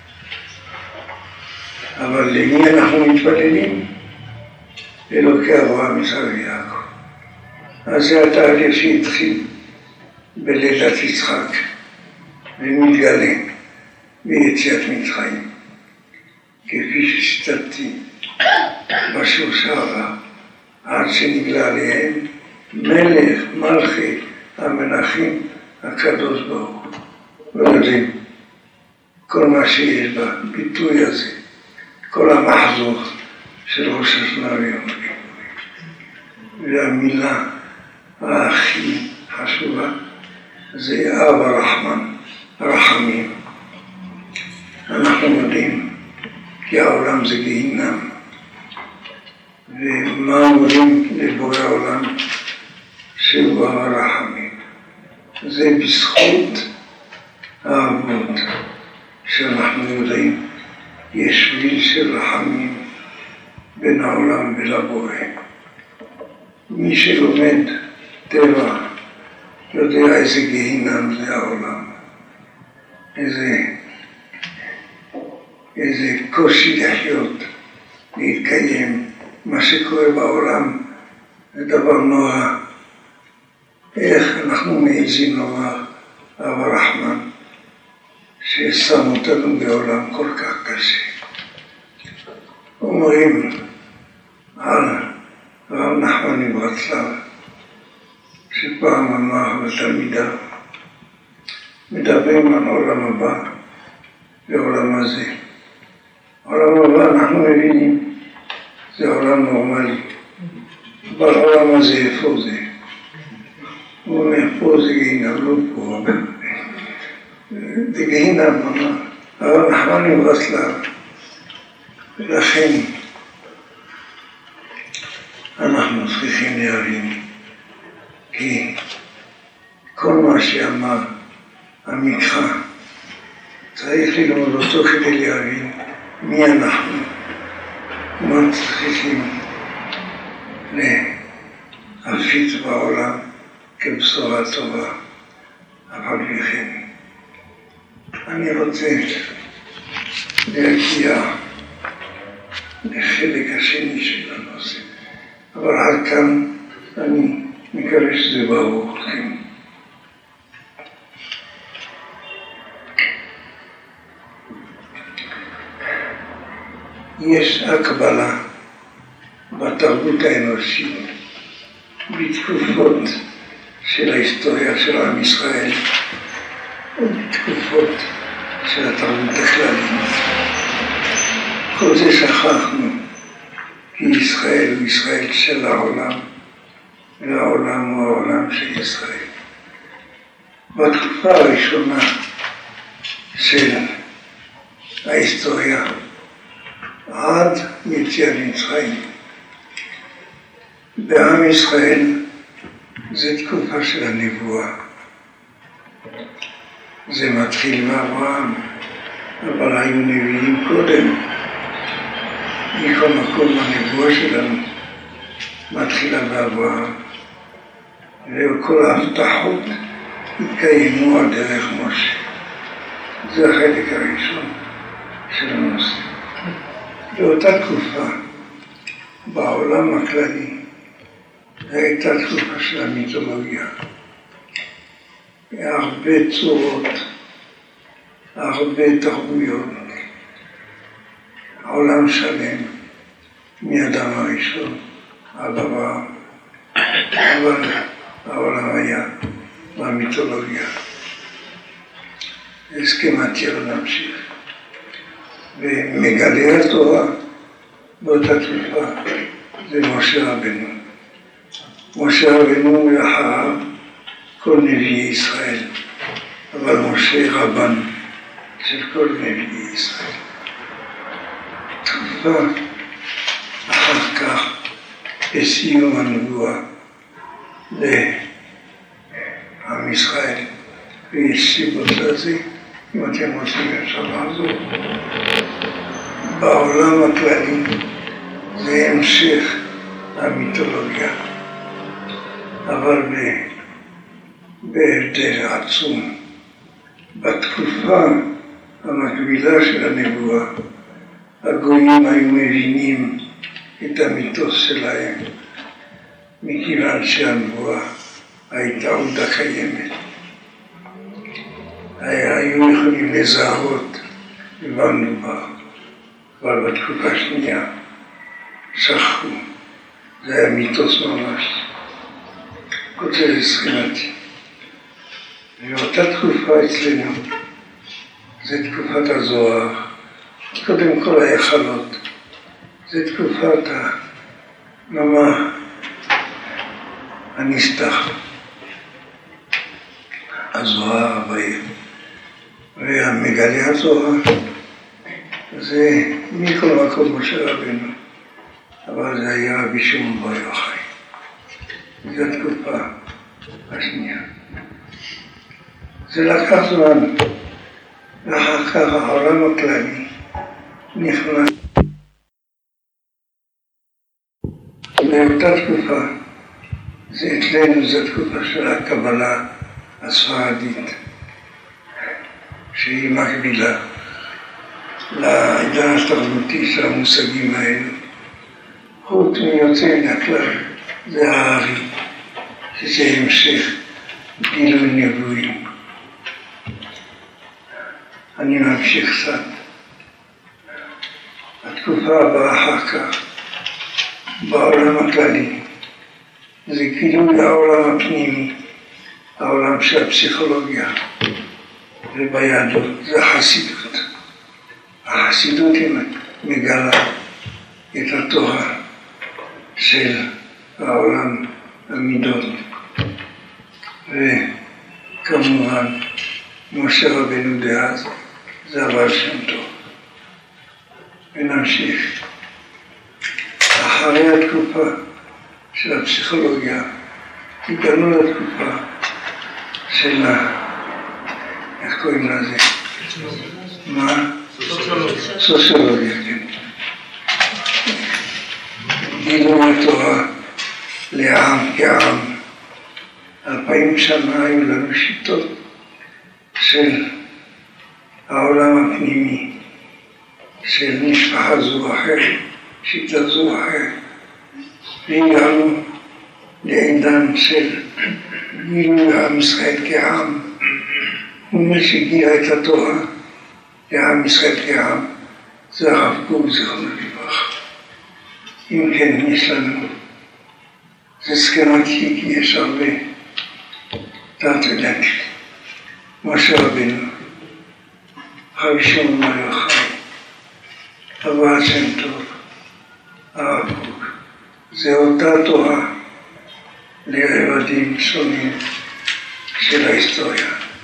אבל למי אנחנו מתפללים? אלוקי אברהם, יצחק ויעקב. אז זה התהליך שהתחיל בלידת יצחק ומתגלה ביציאת מצרים. כפי שציטטתי בשיעור שעבר, עד שנגלה עליהם מלך מלכי המלכים הקדוש ברוך הוא. לא יודעים כל מה שיש בביטוי הזה, כל המחזור של ראש השנה ויום הכיפורים. והמילה הכי חשובה זה אב הרחמן, רחמים. אנחנו יודעים כי העולם זה גיהינם. ומה אומרים לבורא העולם? שהוא אב הרחמים. זה בזכות האבות שאנחנו יודעים. יש שביל של רחמים בין העולם ולבורא. מי שלומד טבע יודע איזה גיהינם זה העולם. איזה, איזה קושי לחיות, להתקיים. מה שקורה בעולם זה דבר נורא. איך אנחנו מעיזים לומר אב הרחמן ששם אותנו בעולם כל כך קשה. אומרים על רב נחמן מברסלב שפעם אמר בתלמידיו, מדברים על עולם הבא ועולם הזה. עולם הבא אנחנו מבינים, זה עולם נורמלי. אבל העולם הזה איפה זה? הוא אומר פה זה גיהינם, לא פה. זה גיהינם, אמר הרב נחמן מברסלב. ולכן אנחנו צריכים להבין כי כל מה שאמר המקרא צריך ללמוד אותו כדי להבין מי אנחנו, מה צריכים להפיץ בעולם כבשורה טובה. אבל לכן אני רוצה להגיע לחלק השני של הנושא, אבל עד כאן אני מקווה שזה ברור לכם. יש הקבלה בתרבות האנושית בתקופות של ההיסטוריה של עם ישראל ובתקופות של התרבות הכללית. כל זה שכחנו כי ישראל הוא ישראל של העולם והעולם הוא העולם של ישראל. בתקופה הראשונה של ההיסטוריה עד יציאת מצרים בעם ישראל זה תקופה של הנבואה. זה מתחיל מאברהם, אבל היו נביאים קודם. מכל מקום הנבואה שלנו מתחילה באברהם, וכל ההבטחות התקיימו על דרך משה. זה החלק הראשון של הנושא. באותה תקופה, בעולם הכללי, הייתה תקופה של המיתולוגיה. הרבה צורות, הרבה תרבויות, העולם שלם, מאדם הראשון עד אברהם, אבל העולם היה במיתולוגיה. הסכמתי לא להמשיך. ומגלה התורה באותה תקופה זה משה רבנו. משה רבנו לאחריו כל נביאי ישראל, אבל משה רבן של כל נביאי ישראל. תקופה אחר כך, בסיום הנבואה לעם ישראל, ויש סיבות לזה, אם אתם רוצים אפשר לעזור. בעולם הכללי זה המשך המיתולוגיה, אבל בהבדל עצום. בתקופה המקבילה של הנבואה, הגויים היו מבינים את המיתוס שלהם, מכיוון שהנבואה הייתה עובדה קיימת. היו יכולים לזהות במה מדובר, אבל בתקופה השנייה שכחו, זה היה מיתוס ממש. כותב סכנתי. ואותה תקופה אצלנו, זה תקופת הזוהר, קודם כל היחלות, זה תקופת הנמה הנסתח, הזוהר הבאים, והמגלה הזוהר, זה מכל מקום משה רבנו, אבל זה היה רבי שמעון בר יוחאי. זו התקופה השנייה. זה לקח זמן, ואחר כך העולם הכללי נכנס. באותה תקופה, זה אצלנו זו תקופה של הקבלה הספרדית, שהיא מקבילה לעידן התרבותי של המושגים האלו. חוץ מיוצא מן הכלל, זה הארי, שזה המשך גילוי נבואים. אני ממשיך קצת. התקופה הבאה אחר כך, בעולם הכללי, זה גילוי העולם הפנימי, העולם של הפסיכולוגיה, וביהדות זה החסידות. החסידות היא מגלה את התורה של העולם המידות, וכמובן משה רבנו דאז זה הבעל שם טוב. ונמשיך. אחרי התקופה של הפסיכולוגיה הגענו לתקופה של ה... איך קוראים לזה? מה? סוציולוגיה, כן. גילו התורה לעם כעם. אלפיים שנה היו לנו שיטות של העולם הפנימי, של משפחה זו או אחרת, שיטה זו או אחרת. והגענו לעידן של גילוי עם ישראל כעם. ומי שהגיע את התורה לעם ישראל כעם, זה הרב קוק זיכרונו לברכה. אם כן, יש לנו, זה סכמתי, כי יש הרבה תת ודק. משה רבנו, רבי שמעון בר יוחאי, הבעל שם טוב, הרב קוק. זה אותה תורה לרבדים שונים של ההיסטוריה.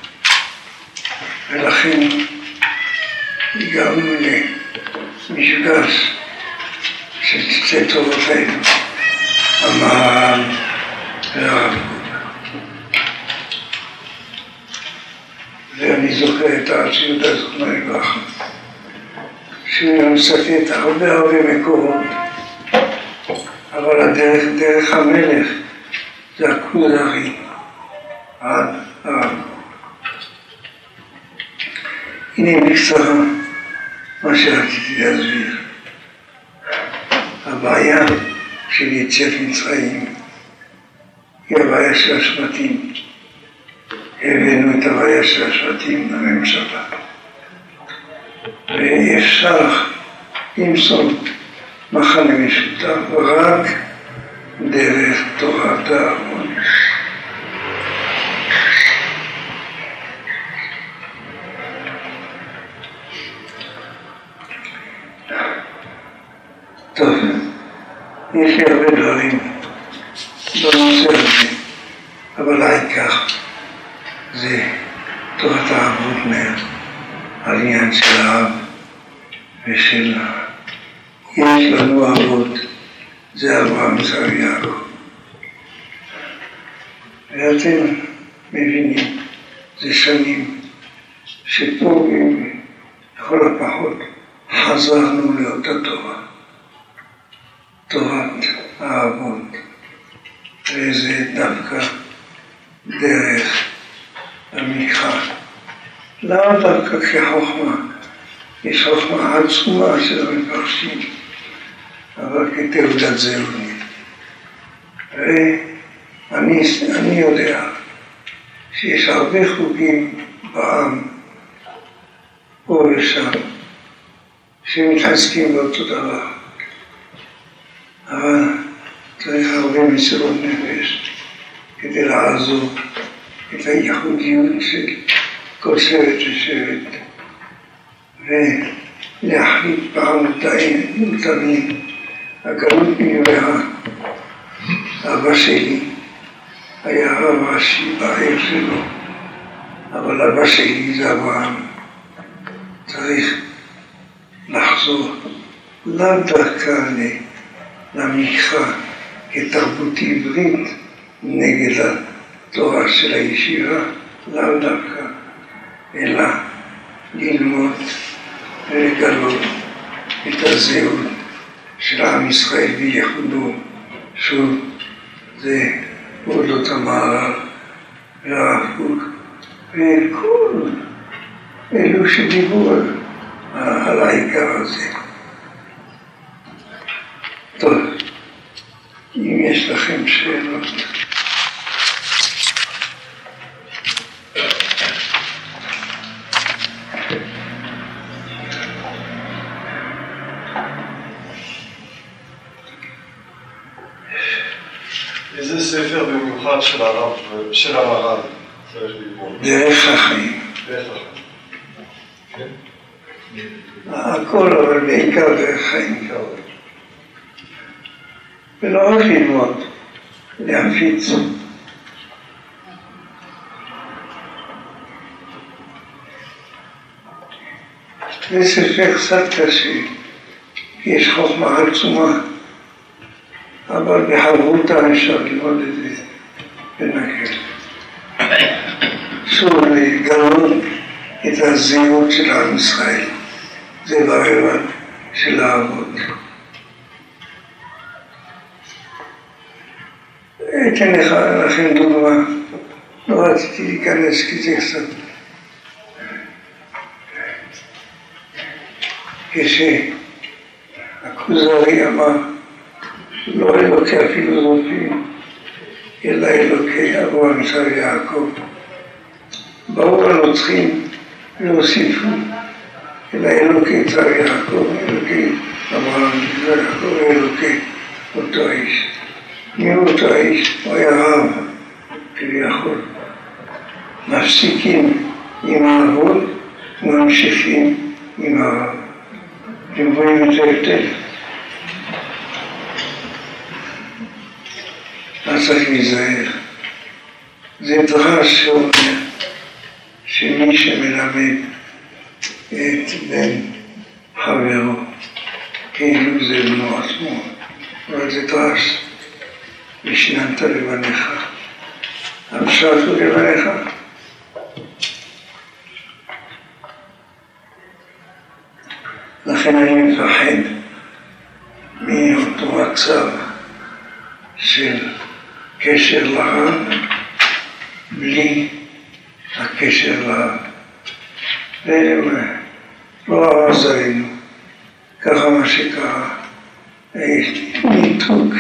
ולכן הגענו למפגש של שתי תורותינו, המהר"ל והרב קוק. ואני זוכר את הרב יהודה זיכרונו לברכה, שהוא מסכת הרבה הרבה מקורות, אבל הדרך, דרך המלך, זה הכוזרי עד הרב קוק. הנה בקצרה מה שרציתי להסביר. הבעיה של יציאת מצרים היא הבעיה של השבטים. הבאנו את הבעיה של השבטים לממשלה. ואפשר למצוא מחנה משותף רק דרך תורת הארון. יש לי הרבה דברים בנושא הזה, אבל העיקר זה תורת הערבות נר, העניין של האב ושל יש לנו אבות, זה אברהם, יצחק ויעקב. ואתם מבינים, זה שנים שפה בכל הפחות חזרנו לאותה תורה, תורת האבות, וזה דווקא דרך המקרא. למה דווקא כחוכמה? יש חוכמה עצומה של המפרשים, אבל כתעודת זהות. ואני אני יודע שיש הרבה חוקים בעם, פה ושם, שמתעסקים באותו דבר. אבל צריך הרבה מסירות נפש כדי לעזור את הייחודיות של כל שבט ושבט. ולהחליט פעם ותמיד, הגלות נבראה. אבא שלי היה רב ראשי בעיר שלו, אבל אבא שלי זה אברהם. צריך לחזור לאו דווקא למקרא כתרבות עברית נגד התורה של הישיבה, לאו דווקא, אלא ללמוד ולגלות את הזהות של עם ישראל וייחודו. שוב, זה אודות המהר"ל והרב קוק וכל אלו שדיברו על, על העיקר הזה. טוב, אם יש לכם שאלות. איזה ספר במיוחד של הרב, של המהר"ל צריך ללמוד? דרך החיים. דרך החיים. כן? הכל, אבל בעיקר דרך החיים. ולא רק ללמוד, להפיץ. זה ספר קצת קשה, יש חוכמה עצומה. אבל בחברותה אפשר ללמוד את זה בנקל. שוב לגלות את הזהות של עם ישראל, זה ברבד של האבות. אתן לך לכם דוגמה, לא רציתי להיכנס כי זה קצת. כשהכוזרי אמר, לא אלוקי הפילוסופים, אלא אלוקי אברהם, יצחק ויעקב. באו הנוצרים והוסיפו, אלא אלוקי יצחק ויעקב, אלוקי אברהם, יצחק ויעקב, אלוקי אותו האיש. מי הוא אותו האיש? הוא היה רב, כביכול. מפסיקים עם האבות וממשיכים עם הרב. אתם רואים את ההבדל. אז צריך להיזהר. זה דרש שאומר שמי שמלמד את בן חברו כאילו זה בנו עצמו, אבל זה דרש ושיננת לבניך, המשרת הוא לבניך. לכן אני מפחד מאותו מצב של קשר לעם בלי הקשר לעם. והם לא עזרנו, ככה מה שקרה, ניתוק.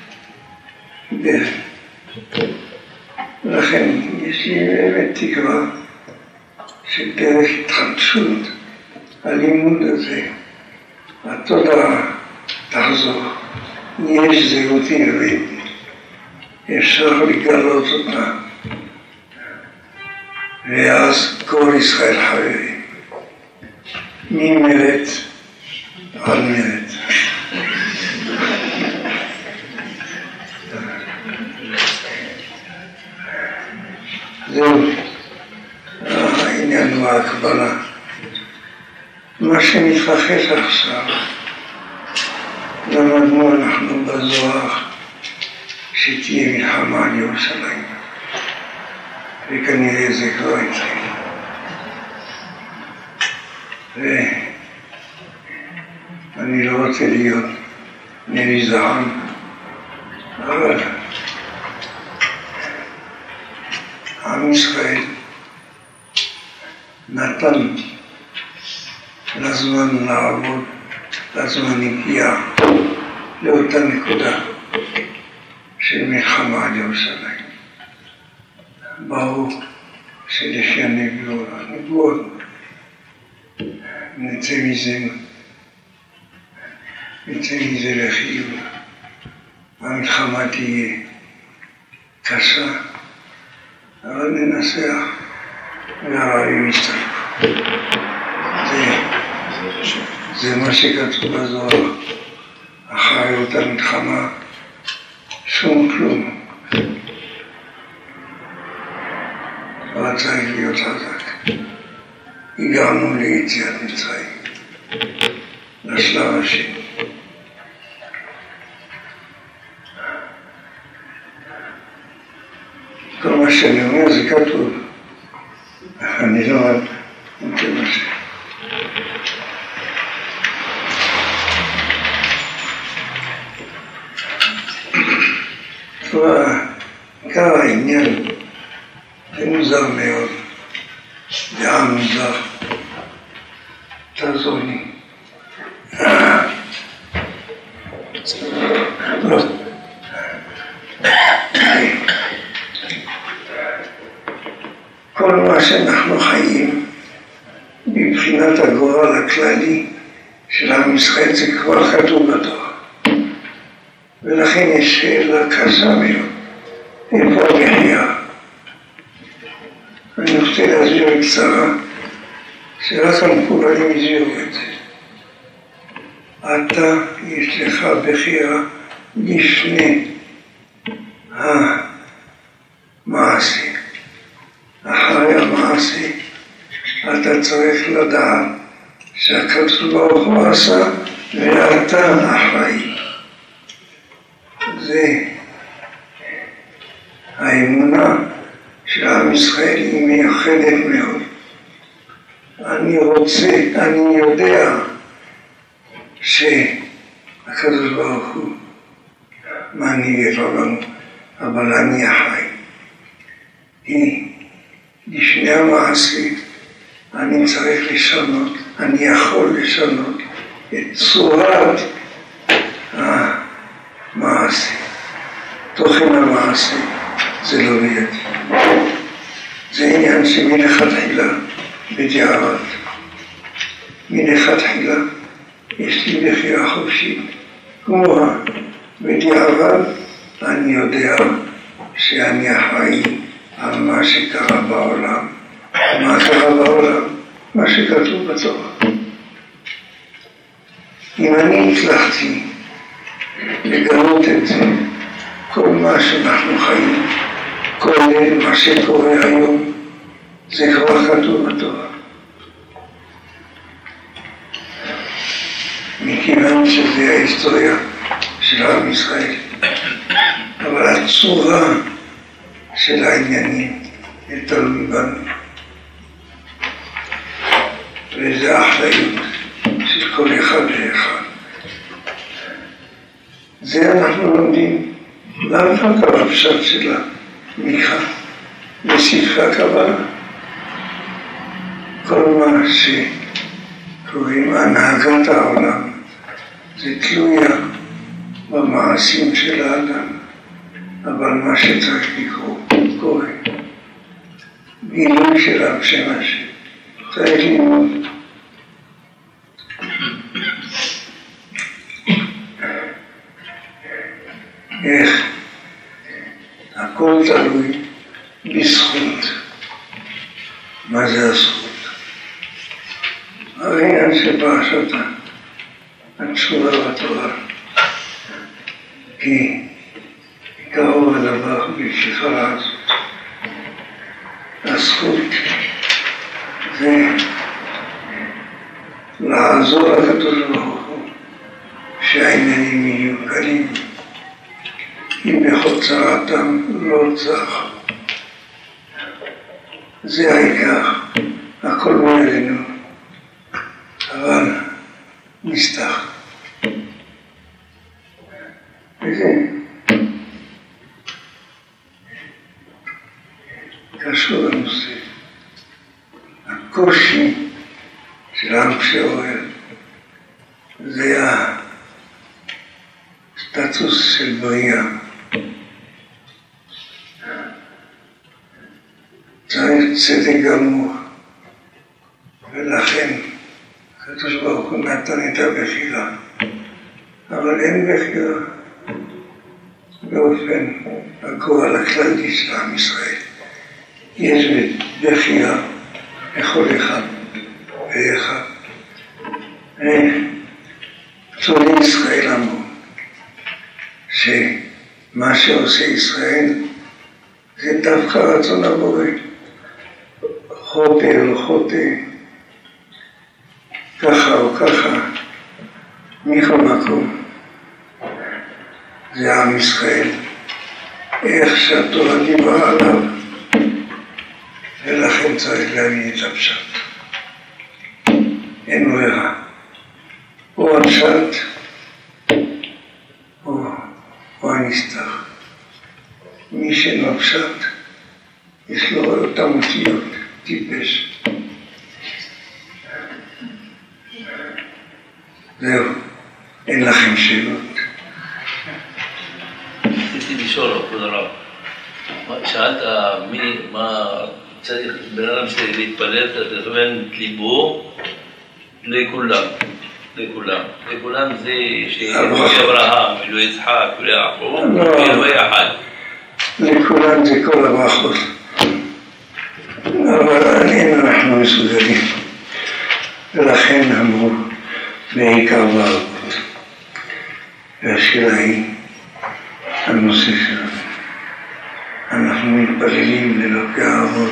לכן יש לי באמת תקווה שדרך התחדשות הלימוד הזה, התודעה תחזור. יש זהות עברית, אפשר לגלות אותה, ואז כל ישראל חברים, ממרד על מרד. זהו, העניין הוא ההקבלה. מה שמתרחש עכשיו, למדנו אנחנו בזוהר שתהיה מלחמה על ירושלים, וכנראה זה כבר התחיל. ואני לא רוצה להיות נביא זעם, אבל עם ישראל נתן לזמן לעבוד, לזמן הגיע לאותה נקודה של מלחמה על ירושלים. ברור שלפי הנבואות, הנבואות נצא מזה, נצא מזה לחיוב. המלחמה תהיה קשה, אבל ננסח והערבים יסתלקו. זה, זה מה שכתוב בזוהר. אחרי אותה מלחמה, שום כלום. אבל צריך להיות חזק. הגענו ליציאת מצרים, לשלב השני. כל מה שאני אומר זה כתוב. אני לא רוצה משהו. כבר עיקר העניין זה מוזר מאוד, זה עם מוזר. תעזור לי. לא. כל מה שאנחנו חיים מבחינת הגורל הכללי של עם ישראל זה כבר כתוב בתורה. ולכן יש שאלה קשה מאוד, איפה המחיה? אני רוצה להסביר בקצרה שרק המקובלים הסבירו את זה. אתה, יש לך בחירה לפני המעשה. אחרי המעשה אתה צריך לדעת שהקדוש ברוך הוא עשה ואתה אחראי. זה האמונה של עם ישראל היא מיוחדת מאוד. אני רוצה, אני יודע שהקדוש ברוך הוא מנהיג את עולמו, אבל אני אחראי. כי לפני המעשה אני צריך לשנות, אני יכול לשנות את צורת המעשה. תוכן המעשה זה לא בידי. זה עניין שמלכתחילה בדיעבד. מלכתחילה יש לי בחירה חופשית. כמו בדיעבד אני יודע שאני אחראי על מה שקרה בעולם. מה קרה בעולם? מה שכתוב בתורה. אם אני הצלחתי לגלות את זה, כל מה שאנחנו חיים, כולל מה שקורה היום, זה כבר כתוב בתורה. מכיוון שזה ההיסטוריה של עם ישראל. אבל הצורה של העניינים היא תלוי בנו. וזה אחריות של כל אחד ואחד. זה אנחנו לומדים. למה רק הפשט של המיכה בספרי הקבלה? כל מה שקוראים הנהגת העולם זה תלויה במעשים של האדם, אבל מה שצריך לקרוא קורה. גילוי של השם השם צריך ללמוד. איך הכל תלוי בזכות. מה זה הזכות? העניין שפרשת התשובה בתורה, כי קרוב הדבר בשפרה הזאת. הזכות זה לעזור לקדוש ברוך הוא שהעניינים יהיו קלים. אם בכל צרתם לא צח. זה העיקר, הכל מעלינו, אבל נסתח. וזה קשור לנושא. הקושי של עם שאוהב זה הסטטוס של בריאה. צריך צדק גמור, ולכן הקדוש ברוך הוא נתן את הבחירה, אבל אין בחירה באופן הגורל הכללי של עם ישראל. יש בחירה לכל אחד ואחד. צורי ישראל אמרו שמה שעושה ישראל זה דווקא רצון הבורא. חוטא או חוטא, ככה או ככה, מכל מקום. זה עם ישראל, איך שהתורה דיברה עליו, ולכן צריך להבין את הפשט. אין ברירה. או הפשט, או, או הנסתר. מי שאינו פשט, יש לו אותם אותיות. טיפש. זהו, אין לכם שאלות. רציתי לשאול, כבוד הרב, שאלת מי, מה צריך, בן אדם צריך להתפלל, אתה תכוון את ליבו לכולם, לכולם. לכולם זה שאלוהי אברהם, אלוהי יצחק, אלוהי יעקב, אלוהי אחד. לכולם זה כל הברכות. אבל אין אנחנו מסוגלים, ולכן אמרו בעיקר בערכות. והשאלה היא הנושא שלנו. אנחנו מתפללים לאלוקי האבות.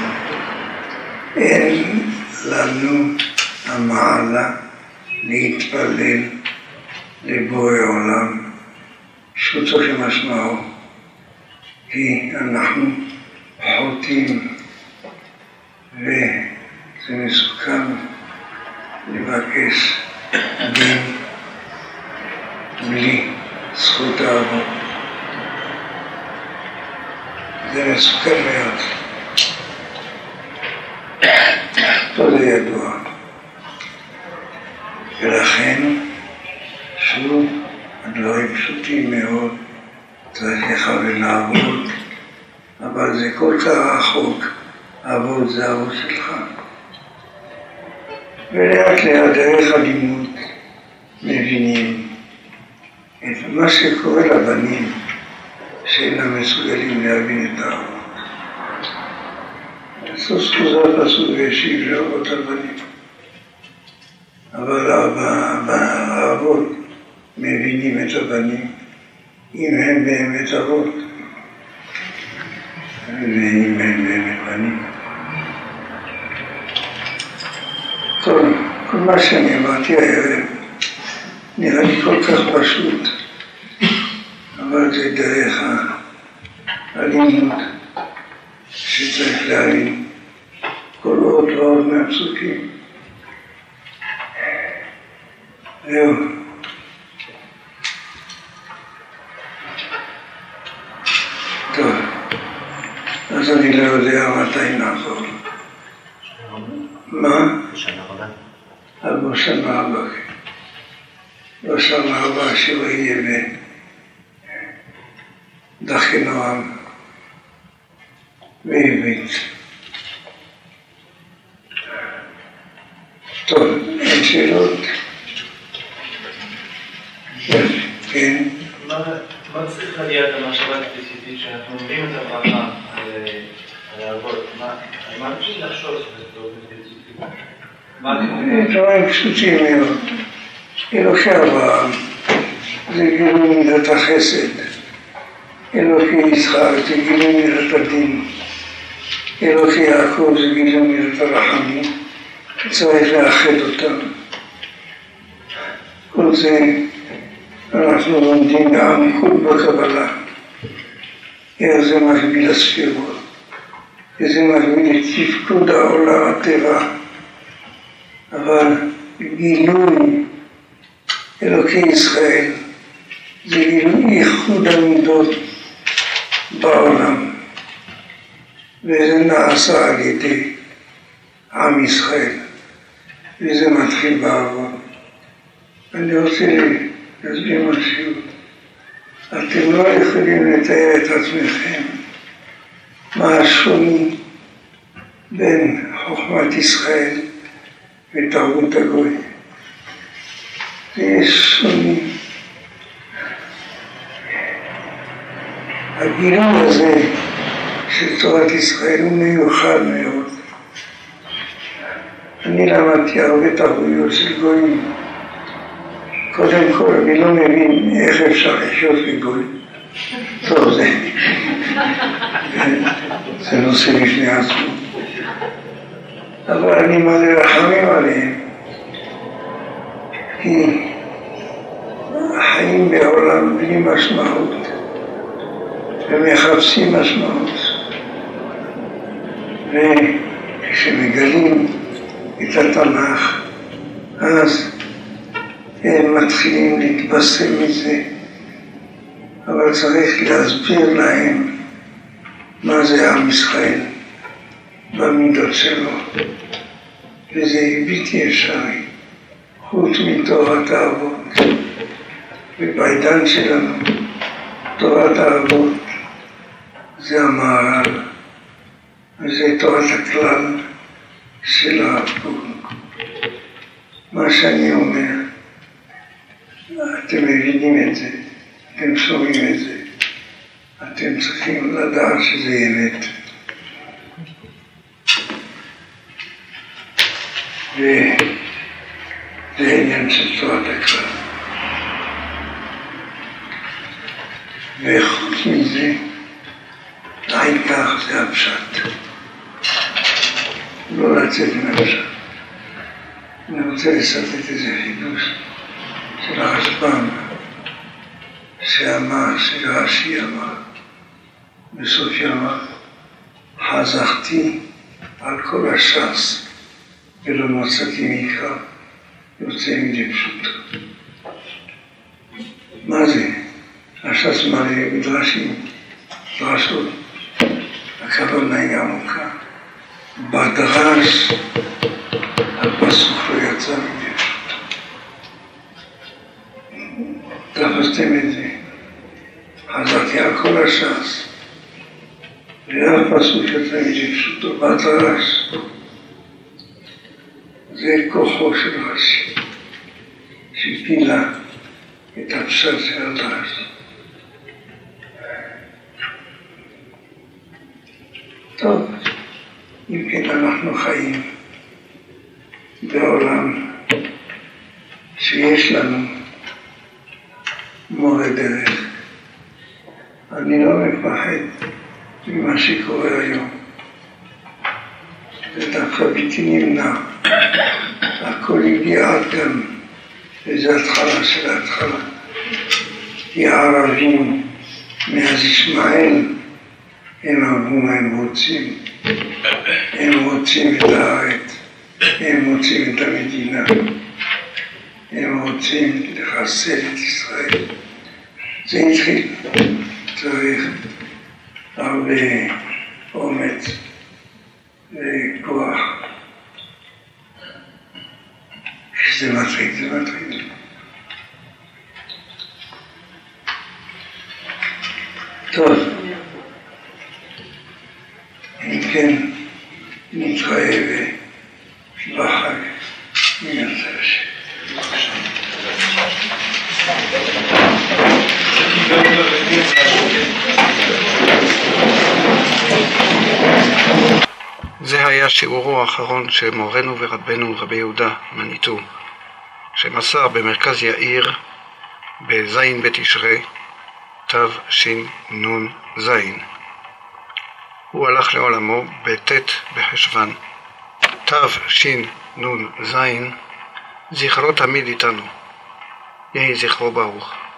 אין לנו המעלה להתפלל לבורא עולם, פשוטו כמשמעו, כי אנחנו חוטאים. וזה מסוכן לבקש דין בלי זכות האבות. זה מסוכן מאוד. פה זה ידוע. ולכן שוב הדברים פשוטים מאוד, צריך לכוון לעבוד, אבל זה כל כך רחוק. אבות זה אבות שלך. ולאט לאט דרך הלימוד מבינים את מה שקורה לבנים שאינם מסוגלים להבין את האבות. סוס חוזר פסוק והשיב לאבות הבנים. אבל האבות מבינים את הבנים אם הם באמת אבות. ואם הם באמת בנים. טוב, כל מה שאני אמרתי הערב נראה לי כל כך פשוט, אבל זה דרך הלימוד שצריך להבין כל עוד ועוד מהפסוקים. זהו. טוב, אז אני לא יודע מתי נעבור. מה? בשנה הבאה. אז בשנה הבאה. בשנה הבאה שלא יהיה בדחינועם בעברית. טוב, אין שאלות? כן. מה צריכה להיות המחשבה הספציפית שאנחנו אומרים את הברכה על האבות? מה פשוט לחשוב שזה באופן ספציפי? דברים פשוטים מאוד. אלוקי אברהם זה גילוי מידת החסד. אלוקי יצחק זה גילוי מידת הדין. אלוקי יעקב זה גילה מידת הרחמים, צריך לאחד אותם. כל זה אנחנו לומדים בעמקות בקבלה, איך זה מקביל לספירות, איך זה מקביל לתפקוד העולם, הטבע, אבל גילוי אלוקי ישראל זה גילוי ייחוד המידות בעולם, וזה נעשה על ידי עם ישראל, וזה מתחיל בעבוד. אני רוצה להסביר משהו. אתם לא יכולים לתאר את עצמכם מה השוני בין חוכמת ישראל ותרבות הגוי. יש שוני. הגילוי הזה של תורת ישראל הוא מיוחד מאוד. אני למדתי הרבה תרבויות של גויים. קודם כל, אני לא מבין איך אפשר לחיות בגוי. טוב, זה, זה נושא בפני עצמו. אבל אני מלא רחמים עליהם, כי החיים בעולם בלי משמעות, ומחפשים משמעות. וכשמגלים את התנ"ך, אז הם מתחילים להתבשם מזה, אבל צריך להסביר להם מה זה עם ישראל במידות שלו, וזה בלתי אפשרי, חוץ מתורת האבות. ובעידן שלנו תורת האבות זה המערב, וזה תורת הכלל של הרב קוק. מה שאני אומר, אתם מבינים את זה, אתם שומעים את זה, אתם צריכים לדעת שזה אמת. וזה עניין של תורת הכלל. וחוץ מזה, העיקר זה הפשט. לא לצאת מהפשט. אני רוצה לספק איזה חידוש של הרשב"ם, שאמר, שרש"י אמר, בסוף ימיו, חזרתי על כל הש"ס ולא מצאתי מקרא יוצא מדי פשוטו. מה זה? הש"ס מלא מדרשים, דרשות, הכוונה היא עמוקה. בדרש הפסוק לא יצא מדי פשוטו. תפסתם את זה. חזרתי על כל הש"ס ואף פסוק יצא מדי פשוטו בדרש. זה כוחו של רש"י, שפילה את הפשט של הדרש. טוב, אם כן אנחנו חיים בעולם שיש לנו מורה דרך. אני לא מפחד ממה שקורה היום. זה דווקא בלתי נמנע. הכל הגיע עד גם איזו התחלה של ההתחלה. כי הערבים מאז ישמעאל הם אמרו מה הם רוצים. הם רוצים את הארץ, הם רוצים את המדינה, הם רוצים לחסל את ישראל. זה התחיל. צריך הרבה אומץ וכוח. כשזה מתחיל, זה מתחיל. טוב, אם כן, נתראה בחג מן השם. זה היה שיעורו האחרון של מורנו ורבנו רבי יהודה מניטו, שמסר במרכז יאיר בזין בתשרי תשנ"ז. הוא הלך לעולמו בט' בחשוון, תשנ"ז, זכרו תמיד איתנו. יהי זכרו ברוך.